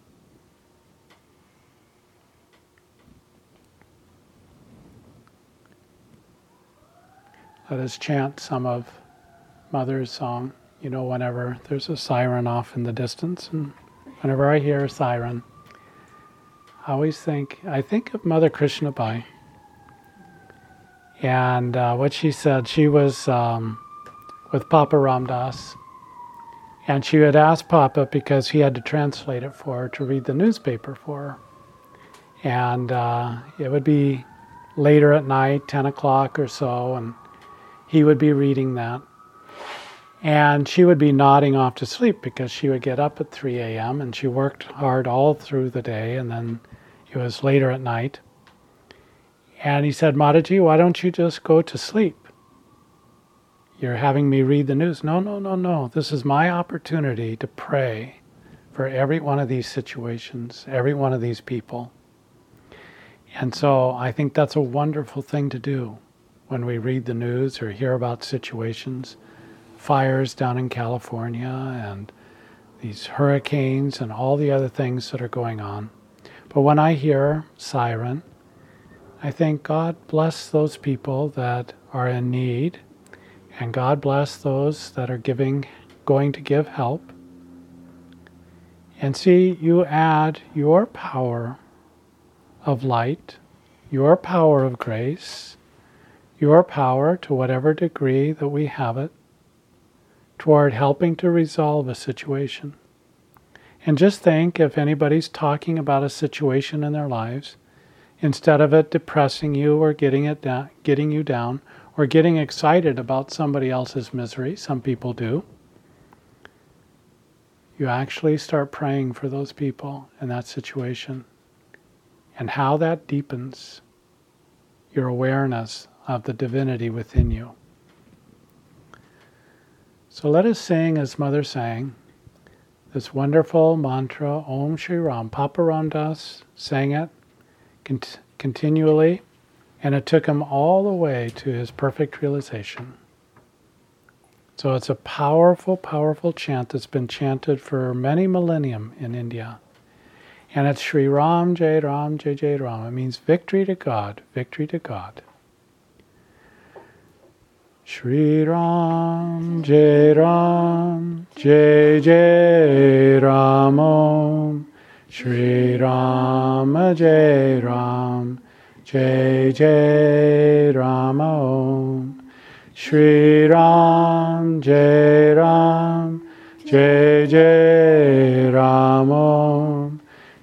A: Let us chant some of Mother's song. You know, whenever there's a siren off in the distance, and whenever I hear a siren, I think of Mother Krishnabai. And what she said, she was with Papa Ram Dass, and she had asked Papa, because he had to translate it for her, to read the newspaper for her. And it would be later at night, 10 o'clock or so, and he would be reading that. And she would be nodding off to sleep, because she would get up at 3 a.m. and she worked hard all through the day, and then it was later at night. And he said, "Mataji, why don't you just go to sleep? You're having me read the news." No. This is my opportunity to pray for every one of these situations, every one of these people. And so I think that's a wonderful thing to do when we read the news or hear about situations, fires down in California and these hurricanes and all the other things that are going on. But when I hear siren, I think God bless those people that are in need, and God bless those that are going to give help. And see, you add your power of light, your power of grace, your power, to whatever degree that we have it, toward helping to resolve a situation. And just think, if anybody's talking about a situation in their lives, instead of it depressing you or getting you down, or getting excited about somebody else's misery, some people do, you actually start praying for those people in that situation, and how that deepens your awareness of the divinity within you. So let us sing, as Mother sang, this wonderful mantra, Om Shri Ram. Papa Ram Dass sang it continually, and it took him all the way to his perfect realization. So it's a powerful, powerful chant that's been chanted for many millennium in India. And it's Shri Ram, Jai Ram, Jai Jai Ram. It means victory to God, victory to God. Shri Ram, Jai Ram, Jai Jai Ram Om. Shri Ram, Jai Ram, Jai Jai Ram Om. Shri Ram, Jai Ram, Jai Jai Ram.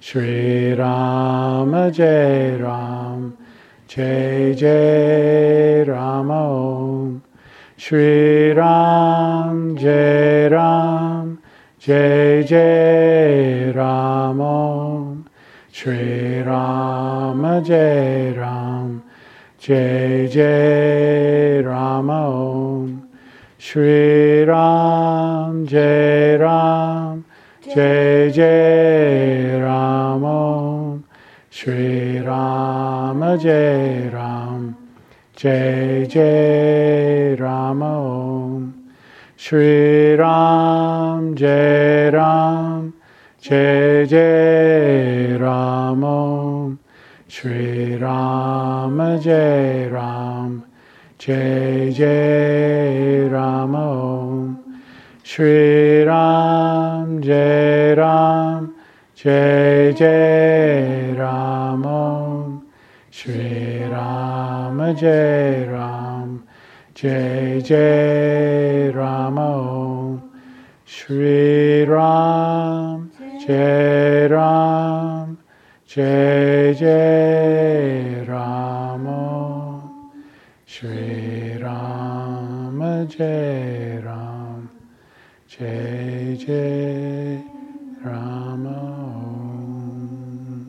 A: Shri Rama Jai Ram, Jai Jai Rama Om. Shri Ram Jai Ram, Jai Jai Ram Om. Shri Rama Jai Ram, Jai Jai Rama Om. Shri Ram Jai Ram, Jai Jai Ram Om. Shri Rama Jai Ram, Jai Jai Rama Om. Shri Ram Jai Ram, Jai Jai Ram Om. Shri Rama Jai Ram, Jai Jai Rama Om. Shri Ram Jai Ram, Jai Jai Ram Om. Shri Rama Jai Ram, Jai Jai Rama Om. Shri Ram Jai Ram, Jai Jai Rama Om. Shri Rama Jai Ram, Jai Jai Rama Om.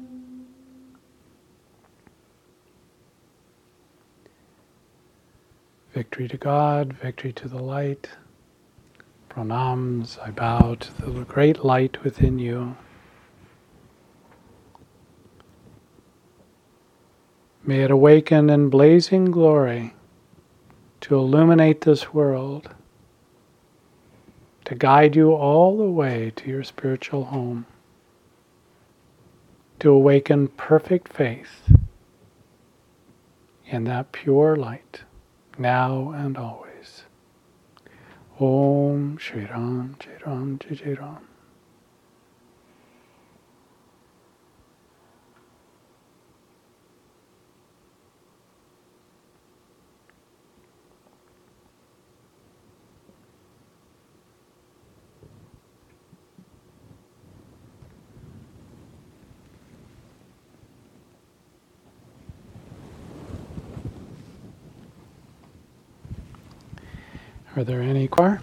A: Victory to God, victory to the light. Pranams, I bow to the great light within you. May it awaken in blazing glory to illuminate this world, to guide you all the way to your spiritual home, to awaken perfect faith in that pure light, now and always. Om Shri Ram, Jai Ram, Jai Jai Ram. Are there any choir?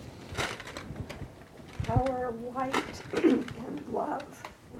B: Power of light and love.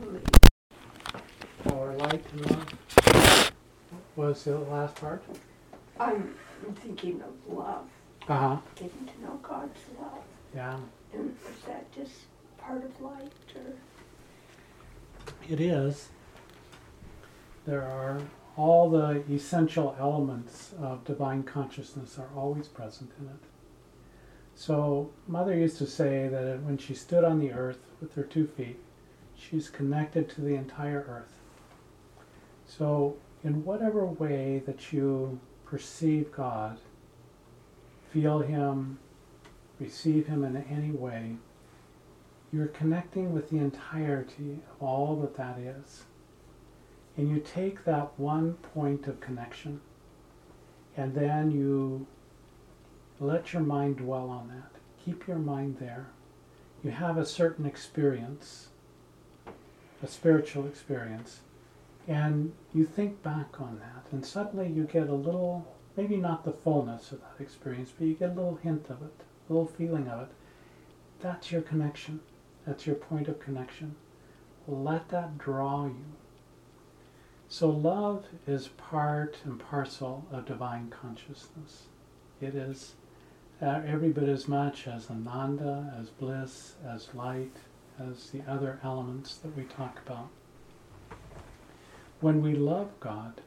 A: Power, light, and love. What was the last part?
B: I'm thinking of love,
A: Uh-huh.
B: getting to know God's love.
A: Yeah.
B: And is that just part of light, or?
A: It is. There are all the essential elements of divine consciousness are always present in it. So Mother used to say that when she stood on the earth with her 2 feet, she's connected to the entire earth. So in whatever way that you perceive God, feel Him, receive Him in any way, you're connecting with the entirety of all that that is. And you take that one point of connection, and then you let your mind dwell on that. Keep your mind there. You have a certain experience, a spiritual experience, and you think back on that, and suddenly you get a little, maybe not the fullness of that experience, but you get a little hint of it, a little feeling of it. That's your connection. That's your point of connection. Let that draw you. So love is part and parcel of divine consciousness. It is every bit as much as Ananda, as bliss, as light, as the other elements that we talk about. When we love God,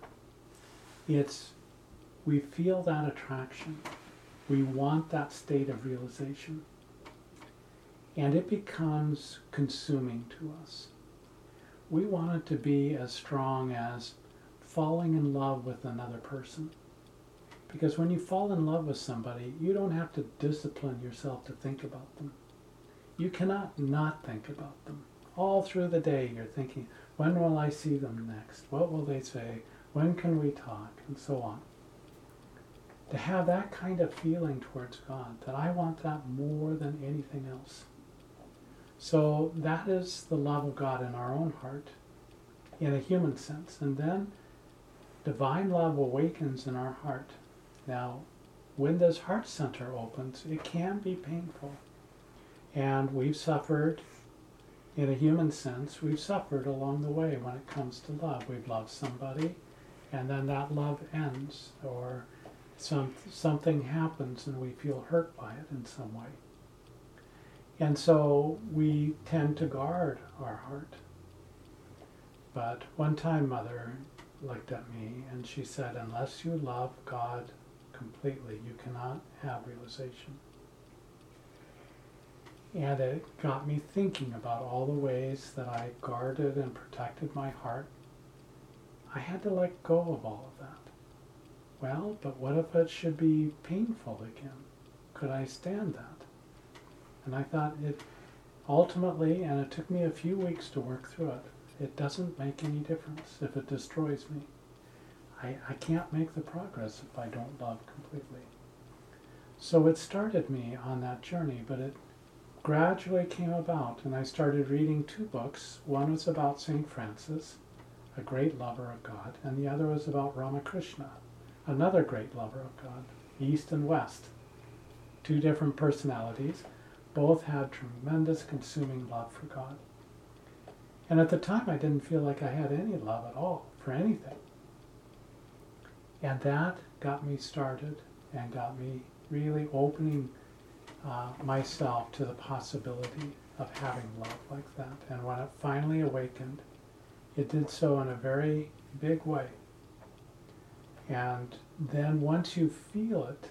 A: we feel that attraction. We want that state of realization. And it becomes consuming to us. We want it to be as strong as falling in love with another person. Because when you fall in love with somebody, you don't have to discipline yourself to think about them. You cannot not think about them. All through the day you're thinking, when will I see them next? What will they say? When can we talk? And so on. To have that kind of feeling towards God, that I want that more than anything else. So that is the love of God in our own heart, in a human sense. And then divine love awakens in our heart. Now, when this heart center opens, it can be painful. And we've suffered, in a human sense, we've suffered along the way when it comes to love. We've loved somebody, and then that love ends, or something happens and we feel hurt by it in some way. And so we tend to guard our heart. But one time Mother looked at me and she said, unless you love God completely, you cannot have realization. And it got me thinking about all the ways that I guarded and protected my heart. I had to let go of all of that. Well, but what if it should be painful again? Could I stand that? And I thought it ultimately, and it took me a few weeks to work through it, it doesn't make any difference if it destroys me. I can't make the progress if I don't love completely. So it started me on that journey, but it gradually came about, and I started reading 2 books. One was about St. Francis, a great lover of God, and the other was about Ramakrishna, another great lover of God, East and West. 2 different personalities, both had tremendous consuming love for God. And at the time I didn't feel like I had any love at all for anything. And that got me started and got me really opening myself to the possibility of having love like that. And when it finally awakened, it did so in a very big way. And then once you feel it,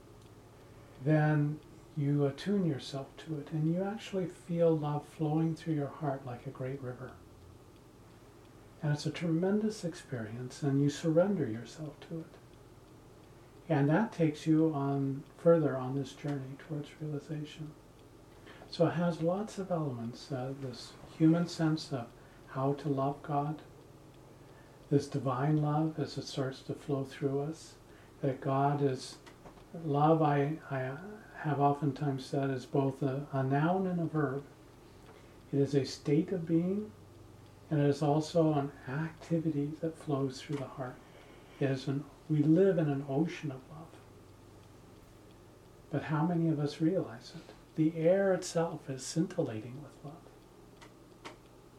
A: then you attune yourself to it, and you actually feel love flowing through your heart like a great river. And it's a tremendous experience, and you surrender yourself to it. And that takes you on further on this journey towards realization. So it has lots of elements, this human sense of how to love God, this divine love as it starts to flow through us, that God is love, I have oftentimes said, is both a noun and a verb. It is a state of being, and it is also an activity that flows through the heart. We live in an ocean of love. But how many of us realize it? The air itself is scintillating with love.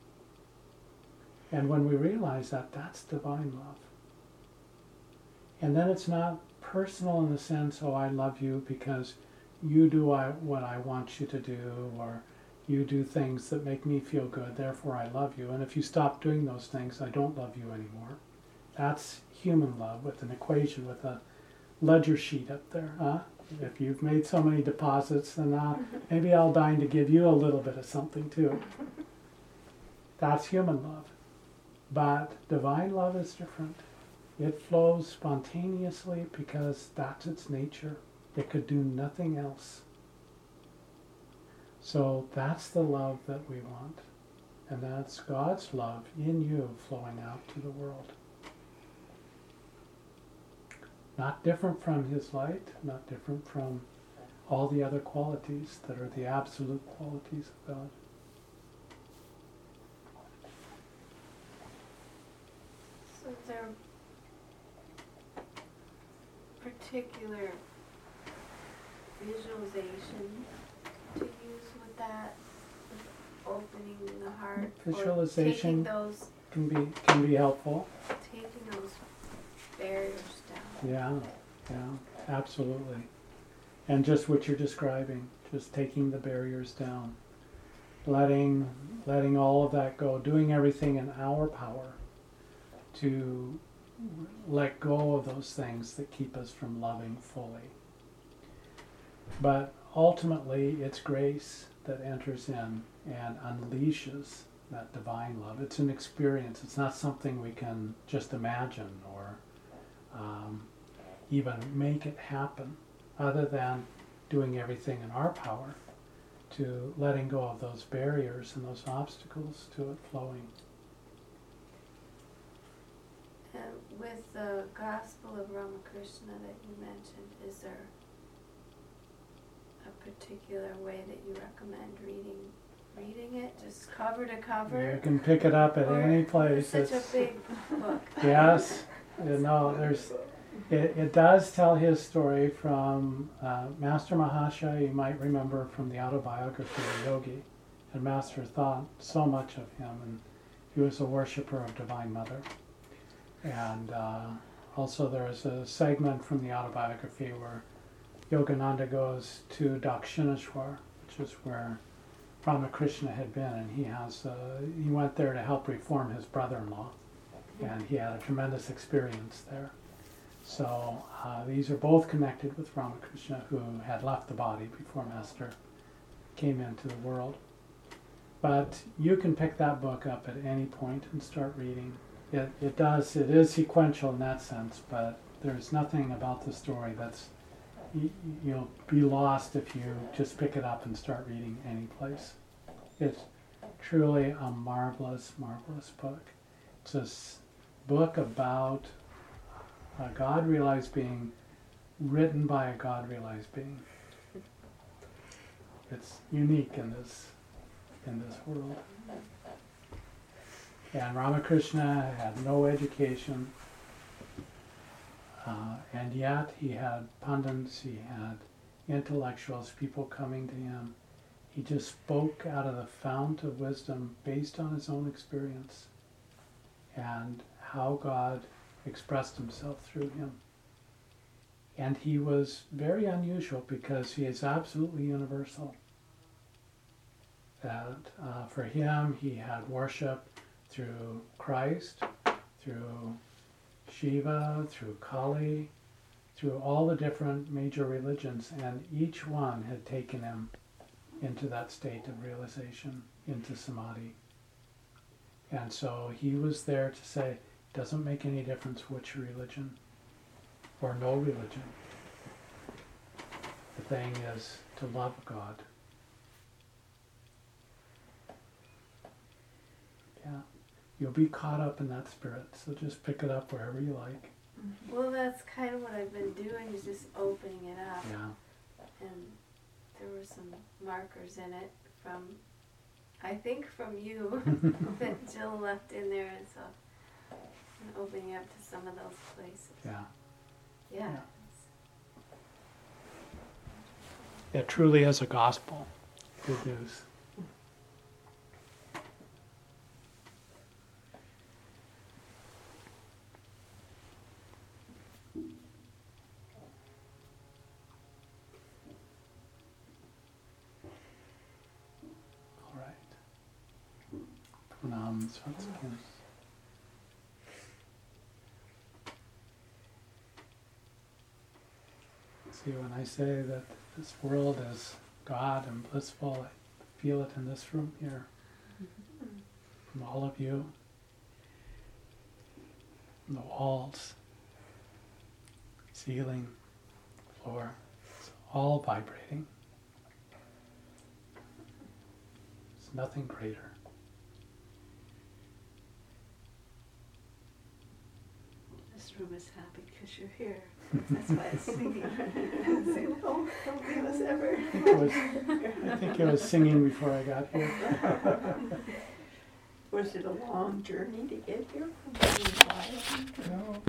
A: And when we realize that, that's divine love. And then it's not personal in the sense, oh, I love you because you do what I want you to do, or you do things that make me feel good, therefore I love you. And if you stop doing those things, I don't love you anymore. That's human love with an equation, with a ledger sheet up there. If you've made so many deposits, then maybe I'll deign to give you a little bit of something too. That's human love. But divine love is different. It flows spontaneously because that's its nature. It could do nothing else. So that's the love that we want. And that's God's love in you flowing out to the world. Not different from His light, not different from all the other qualities that are the absolute qualities of God.
C: So is there particular visualization to use with that, with opening the heart?
A: Visualization
C: or taking those,
A: can be helpful.
C: taking those barriers down.
A: Yeah, absolutely. And just what you're describing, just taking the barriers down, letting all of that go, doing everything in our power to let go of those things that keep us from loving fully. But ultimately, it's grace that enters in and unleashes that divine love. It's an experience. It's not something we can just imagine or even make it happen, other than doing everything in our power to letting go of those barriers and those obstacles to it flowing.
C: And with the Gospel of Ramakrishna that you mentioned, is there a particular way that you recommend reading reading it, just cover to cover?
A: You can pick it up at
C: Or
A: any place.
C: It's such
A: It's-
C: a big book.
A: Yes, it does tell his story from Master Mahasaya. You might remember from the autobiography of Yogi, and Master thought so much of him, and he was a worshiper of Divine Mother. And also there's a segment from the autobiography where Yogananda goes to Dakshineshwar, which is where Ramakrishna had been, and he went there to help reform his brother-in-law, and he had a tremendous experience there. So these are both connected with Ramakrishna, who had left the body before Master came into the world. But you can pick that book up at any point and start reading. It is sequential in that sense, but there's nothing about the story you'll be lost if you just pick it up and start reading any place. It's truly a marvelous, marvelous book. It's a book about a God-realized being written by a God-realized being. It's unique in this world. And Ramakrishna had no education, and yet he had pundits, he had intellectuals, people coming to him. He just spoke out of the fount of wisdom based on his own experience and how God expressed himself through him. And he was very unusual because he is absolutely universal. That for him, he had worship through Christ, through Shiva, through Kali, through all the different major religions, and each one had taken him into that state of realization, into samadhi. And so he was there to say, it doesn't make any difference which religion or no religion. The thing is to love God. Yeah. You'll be caught up in that spirit, so just pick it up wherever you like.
C: Well, that's kind of what I've been doing, is just opening it up.
A: Yeah.
C: And there were some markers in it I think from you, that Jill left in there, and so I'm opening up to some of those places.
A: Yeah.
C: Yeah.
A: It truly is a gospel. Good news. All right. Pranam Svatsakim. See, when I say that this world is God and blissful, I feel it in this room here. From all of you. From the walls, ceiling, floor. It's all vibrating. There's nothing greater.
D: This room is happy because you're here. That's why it's singing. Say, no, don't leave us ever.
A: I think it was singing before I got here.
D: Was it a long journey to get here from being quiet?
A: No.